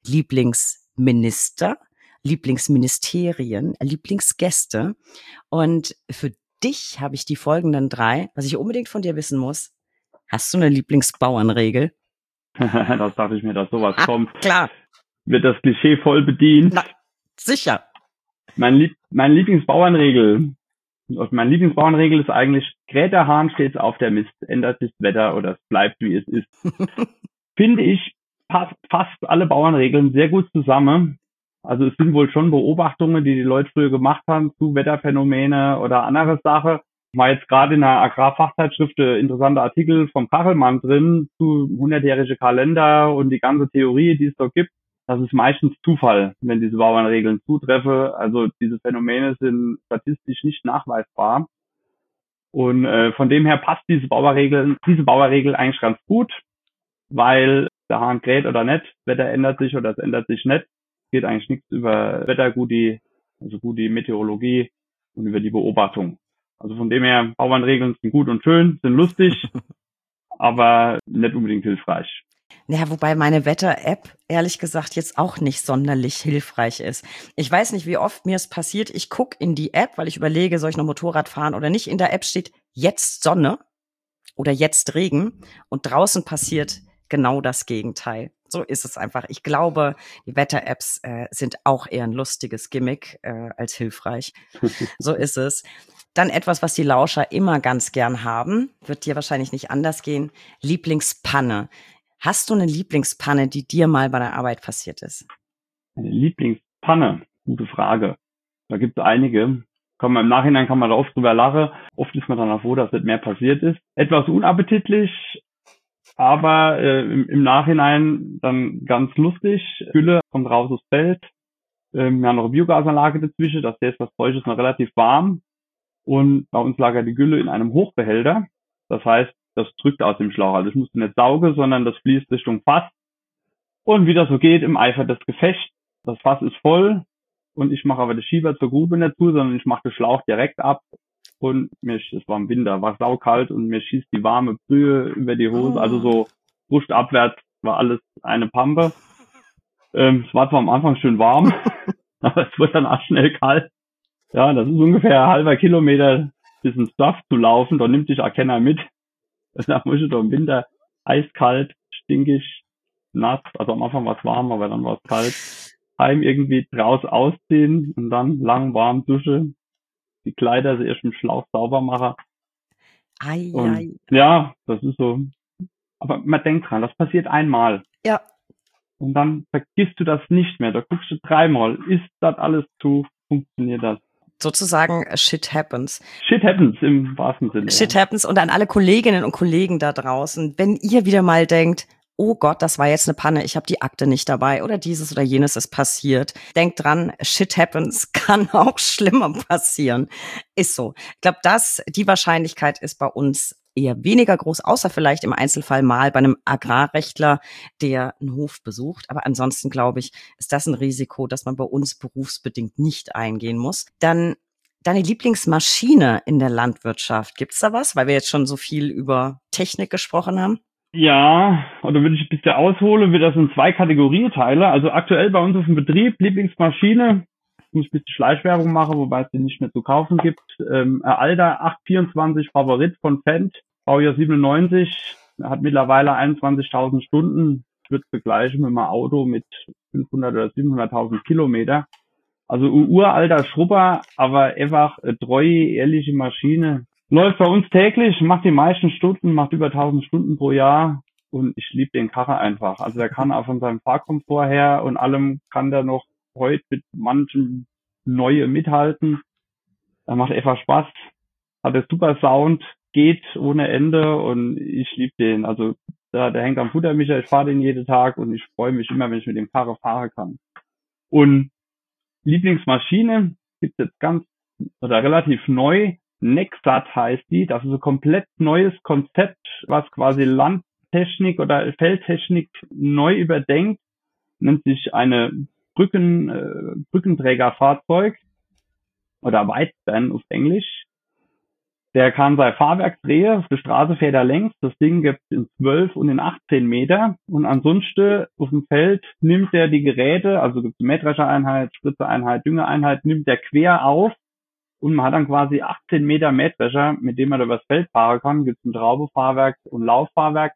[SPEAKER 1] Lieblingsminister, Lieblingsministerien, Lieblingsgäste. Und für dich habe ich die folgenden drei, was ich unbedingt von dir wissen muss. Hast du eine Lieblingsbauernregel?
[SPEAKER 2] Das dachte ich mir, dass sowas
[SPEAKER 1] Ah,
[SPEAKER 2] kommt.
[SPEAKER 1] klar.
[SPEAKER 2] Wird das Klischee voll bedient.
[SPEAKER 1] Na, sicher.
[SPEAKER 2] Mein, Lieb mein Lieblingsbauernregel. Meine Lieblingsbauernregel ist eigentlich, kräht der Hahn stets auf der Mist, ändert sich das Wetter oder es bleibt, wie es ist. Finde ich, passt fast alle Bauernregeln sehr gut zusammen. Also es sind wohl schon Beobachtungen, die die Leute früher gemacht haben zu Wetterphänomene oder andere Sachen. War jetzt gerade in einer Agrarfachzeitschrift ein interessanter Artikel vom Kachelmann drin zu hundertjährige Kalender und die ganze Theorie, die es da gibt. Das ist meistens Zufall, wenn diese Bauernregeln zutreffen. Also diese Phänomene sind statistisch nicht nachweisbar. Und äh, von dem her passt diese Bauernregel, diese Bauernregel eigentlich ganz gut, weil der Hahn kräht oder nicht, das Wetter ändert sich oder es ändert sich nicht. Es geht eigentlich nichts über Wettergudi, also gute Meteorologie und über die Beobachtung. Also von dem her, Bauernregeln sind gut und schön, sind lustig, aber nicht unbedingt hilfreich.
[SPEAKER 1] Ja, wobei meine Wetter-App ehrlich gesagt jetzt auch nicht sonderlich hilfreich ist. Ich weiß nicht, wie oft mir es passiert. Ich gucke in die App, weil ich überlege, soll ich noch Motorrad fahren oder nicht. In der App steht jetzt Sonne oder jetzt Regen und draußen passiert genau das Gegenteil. So ist es einfach. Ich glaube, die Wetter-Apps äh, sind auch eher ein lustiges Gimmick äh, als hilfreich. So ist es. Dann etwas, was die Lauscher immer ganz gern haben, wird dir wahrscheinlich nicht anders gehen. Lieblingspanne. Hast du eine Lieblingspanne, die dir mal bei der Arbeit passiert ist?
[SPEAKER 2] Eine Lieblingspanne? Gute Frage. Da gibt es einige. Kann man, im Nachhinein kann man da oft drüber lachen. Oft ist man dann auch froh, dass nicht mehr passiert ist. Etwas unappetitlich, aber äh, im, im Nachhinein dann ganz lustig. Gülle kommt raus aus Feld. Ähm, wir haben noch eine Biogasanlage dazwischen. Das heißt, das Zeug ist noch relativ warm. Und bei uns lagert die Gülle in einem Hochbehälter. Das heißt, das drückt aus dem Schlauch. Also ich musste nicht saugen, sondern das fließt Richtung Fass. Und wie das so geht, im Eifer des Gefechts, das Fass ist voll und ich mache aber den Schieber zur Grube nicht zu, sondern ich mache den Schlauch direkt ab und mir, es war im Winter, war saukalt und mir schießt die warme Brühe über die Hose, also so brustabwärts war alles eine Pampe. Ähm, es war zwar am Anfang schön warm, aber es wurde dann auch schnell kalt. Ja, das ist ungefähr ein halber Kilometer bis ins Dorf zu laufen, da nimmt dich auch keiner mit. Da muss ich doch im Winter eiskalt, stinkig, nass, also am Anfang war es warm, aber dann war es kalt. Heim irgendwie draus ausziehen und dann lang warm Dusche, die Kleider sie erst im Schlauch sauber machen.
[SPEAKER 1] Ei,
[SPEAKER 2] Und
[SPEAKER 1] ei.
[SPEAKER 2] ja, das ist so. Aber man denkt dran, das passiert einmal.
[SPEAKER 1] Ja.
[SPEAKER 2] Und dann vergisst du das nicht mehr. Da guckst du dreimal. Ist das alles zu? Funktioniert das?
[SPEAKER 1] Sozusagen shit happens.
[SPEAKER 2] Shit happens im wahrsten Sinne.
[SPEAKER 1] Shit
[SPEAKER 2] ja.
[SPEAKER 1] happens. Und an alle Kolleginnen und Kollegen da draußen, wenn ihr wieder mal denkt, oh Gott, das war jetzt eine Panne, ich habe die Akte nicht dabei oder dieses oder jenes ist passiert. Denkt dran, shit happens, kann auch schlimmer passieren. Ist so. Ich glaube, das, die Wahrscheinlichkeit ist bei uns eher weniger groß, außer vielleicht im Einzelfall mal bei einem Agrarrechtler, der einen Hof besucht. Aber ansonsten, glaube ich, ist das ein Risiko, das man bei uns berufsbedingt nicht eingehen muss. Dann deine Lieblingsmaschine in der Landwirtschaft. Gibt's da was? Weil wir jetzt schon so viel über Technik gesprochen haben.
[SPEAKER 2] Ja, oder würde ich ein bisschen ausholen, wird das in zwei Kategorien teile. Also aktuell bei uns auf dem Betrieb, Lieblingsmaschine, muss ich ein bisschen Schleichwerbung machen, wobei es die nicht mehr zu kaufen gibt. Ähm, Alter acht vierundzwanzig Favorit von Fendt, Baujahr siebenundneunzig, hat mittlerweile einundzwanzigtausend Stunden. Ich würde es vergleichen mit einem Auto mit fünfhundert oder siebenhunderttausend Kilometer. Also ein uralter Schrubber, aber einfach eine treue, ehrliche Maschine, Läuft bei uns täglich, macht die meisten Stunden, macht über tausend Stunden pro Jahr und ich liebe den Karre einfach. Also der kann auch von seinem Fahrkomfort her und allem kann der noch heute mit manchen neue mithalten. Da macht einfach Spaß, hat der super Sound, geht ohne Ende und ich liebe den. Also der, der hängt am Futtermischer, ich fahre den jeden Tag und ich freue mich immer, wenn ich mit dem Karre fahren kann. Und Lieblingsmaschine gibt's jetzt ganz oder relativ neu. Nexat heißt die. Das ist ein komplett neues Konzept, was quasi Landtechnik oder Feldtechnik neu überdenkt. Nennt sich eine Brücken, äh, Brückenträgerfahrzeug oder Widespan auf Englisch. Der kann sein Fahrwerk drehen, auf der Straße fährt er längs. Das Ding gibt in zwölf und in achtzehn Meter. Und ansonsten auf dem Feld nimmt er die Geräte, also gibt es Mähdreschereinheit, Spritzeeinheit, Düngereinheit, nimmt er quer auf. Und man hat dann quasi achtzehn Meter Mähdrescher, mit dem man übers Feld fahren kann. Gibt es ein Traubefahrwerk und Lauffahrwerk.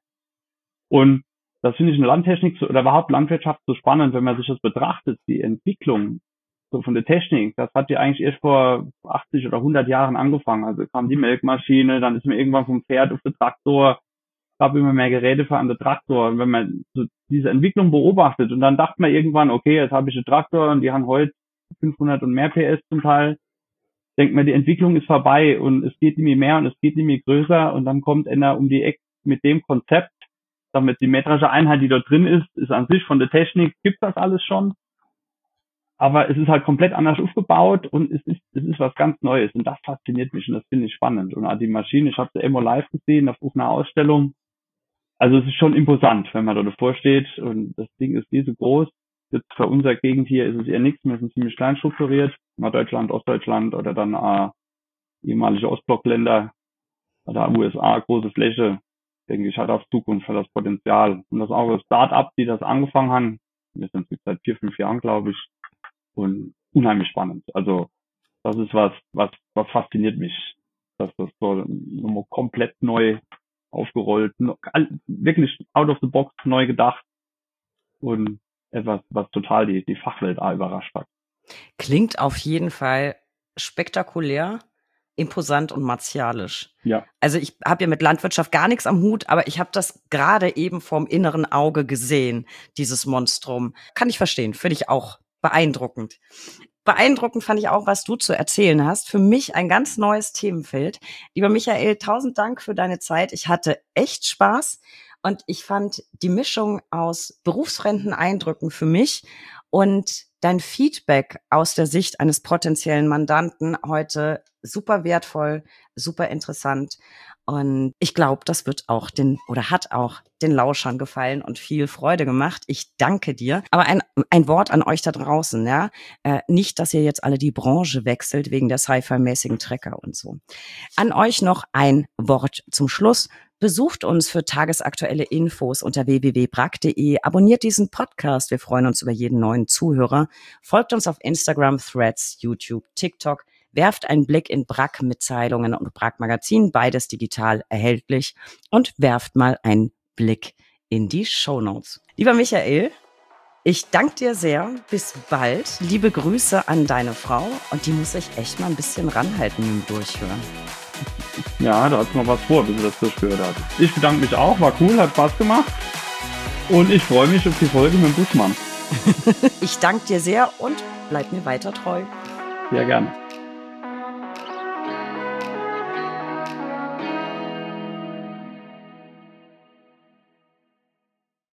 [SPEAKER 2] Und das finde ich in Landtechnik so, oder überhaupt Landwirtschaft so spannend, wenn man sich das betrachtet, die Entwicklung so von der Technik. Das hat ja eigentlich erst vor achtzig oder hundert Jahren angefangen. Also kam die Melkmaschine, dann ist man irgendwann vom Pferd auf den Traktor, gab immer mehr Geräte für den Traktor. Und wenn man so diese Entwicklung beobachtet und dann dachte man irgendwann, okay, jetzt habe ich einen Traktor und die haben heute fünfhundert und mehr P S zum Teil, denkt man, die Entwicklung ist vorbei und es geht nicht mehr, mehr und es geht nicht mehr größer und dann kommt einer um die Ecke mit dem Konzept, damit die Mähdreschereinheit, die dort drin ist, ist an sich von der Technik, gibt das alles schon. Aber es ist halt komplett anders aufgebaut und es ist es ist was ganz Neues und das fasziniert mich und das finde ich spannend. Und auch die Maschine, ich habe sie immer live gesehen auf einer Ausstellung. Also es ist schon imposant, wenn man da davor steht und das Ding ist riesig groß. Jetzt für unsere Gegend hier ist es eher nichts, wir sind ziemlich klein strukturiert. Mal Deutschland, Ostdeutschland oder dann äh, ehemalige Ostblockländer oder U S A, große Fläche, denke ich, hat auf Zukunft, hat das Potenzial. Und das ist auch ein Start-up, die das angefangen haben. Wir sind jetzt seit vier, fünf Jahren, glaube ich. Und unheimlich spannend. Also das ist was, was, was fasziniert mich, dass das so nochmal komplett neu aufgerollt, wirklich out of the box neu gedacht und etwas, was total die, die Fachwelt auch überrascht hat.
[SPEAKER 1] Klingt auf jeden Fall spektakulär, imposant und martialisch.
[SPEAKER 2] Ja.
[SPEAKER 1] Also ich habe ja mit Landwirtschaft gar nichts am Hut, aber ich habe das gerade eben vorm inneren Auge gesehen, dieses Monstrum. Kann ich verstehen, finde ich auch beeindruckend. Beeindruckend fand ich auch, was du zu erzählen hast. Für mich ein ganz neues Themenfeld. Lieber Michael, tausend Dank für deine Zeit. Ich hatte echt Spaß und ich fand die Mischung aus berufsfremden Eindrücken für mich und dein Feedback aus der Sicht eines potenziellen Mandanten heute super wertvoll, super interessant. Und ich glaube, das wird auch den oder hat auch den Lauschern gefallen und viel Freude gemacht. Ich danke dir. Aber ein, ein Wort an euch da draußen, ja. Äh, nicht, dass ihr jetzt alle die Branche wechselt wegen der Sci-Fi-mäßigen Trecker und so. An euch noch ein Wort zum Schluss. Besucht uns für tagesaktuelle Infos unter w w w punkt brack punkt de. Abonniert diesen Podcast. Wir freuen uns über jeden neuen Zuhörer. Folgt uns auf Instagram, Threads, YouTube, TikTok. Werft einen Blick in Brack-Mitteilungen und Brack-Magazin, beides digital erhältlich. Und werft mal einen Blick in die Shownotes. Lieber Michael, ich danke dir sehr. Bis bald. Liebe Grüße an deine Frau. Und die muss ich echt mal ein bisschen ranhalten mit dem Durchhören.
[SPEAKER 2] Ja, da hat noch was vor, bis sie das durchgehört hat. Ich bedanke mich auch, war cool, hat Spaß gemacht. Und ich freue mich auf die Folge mit dem Buschmann.
[SPEAKER 1] Ich danke dir sehr und bleib mir weiter treu.
[SPEAKER 2] Sehr gerne.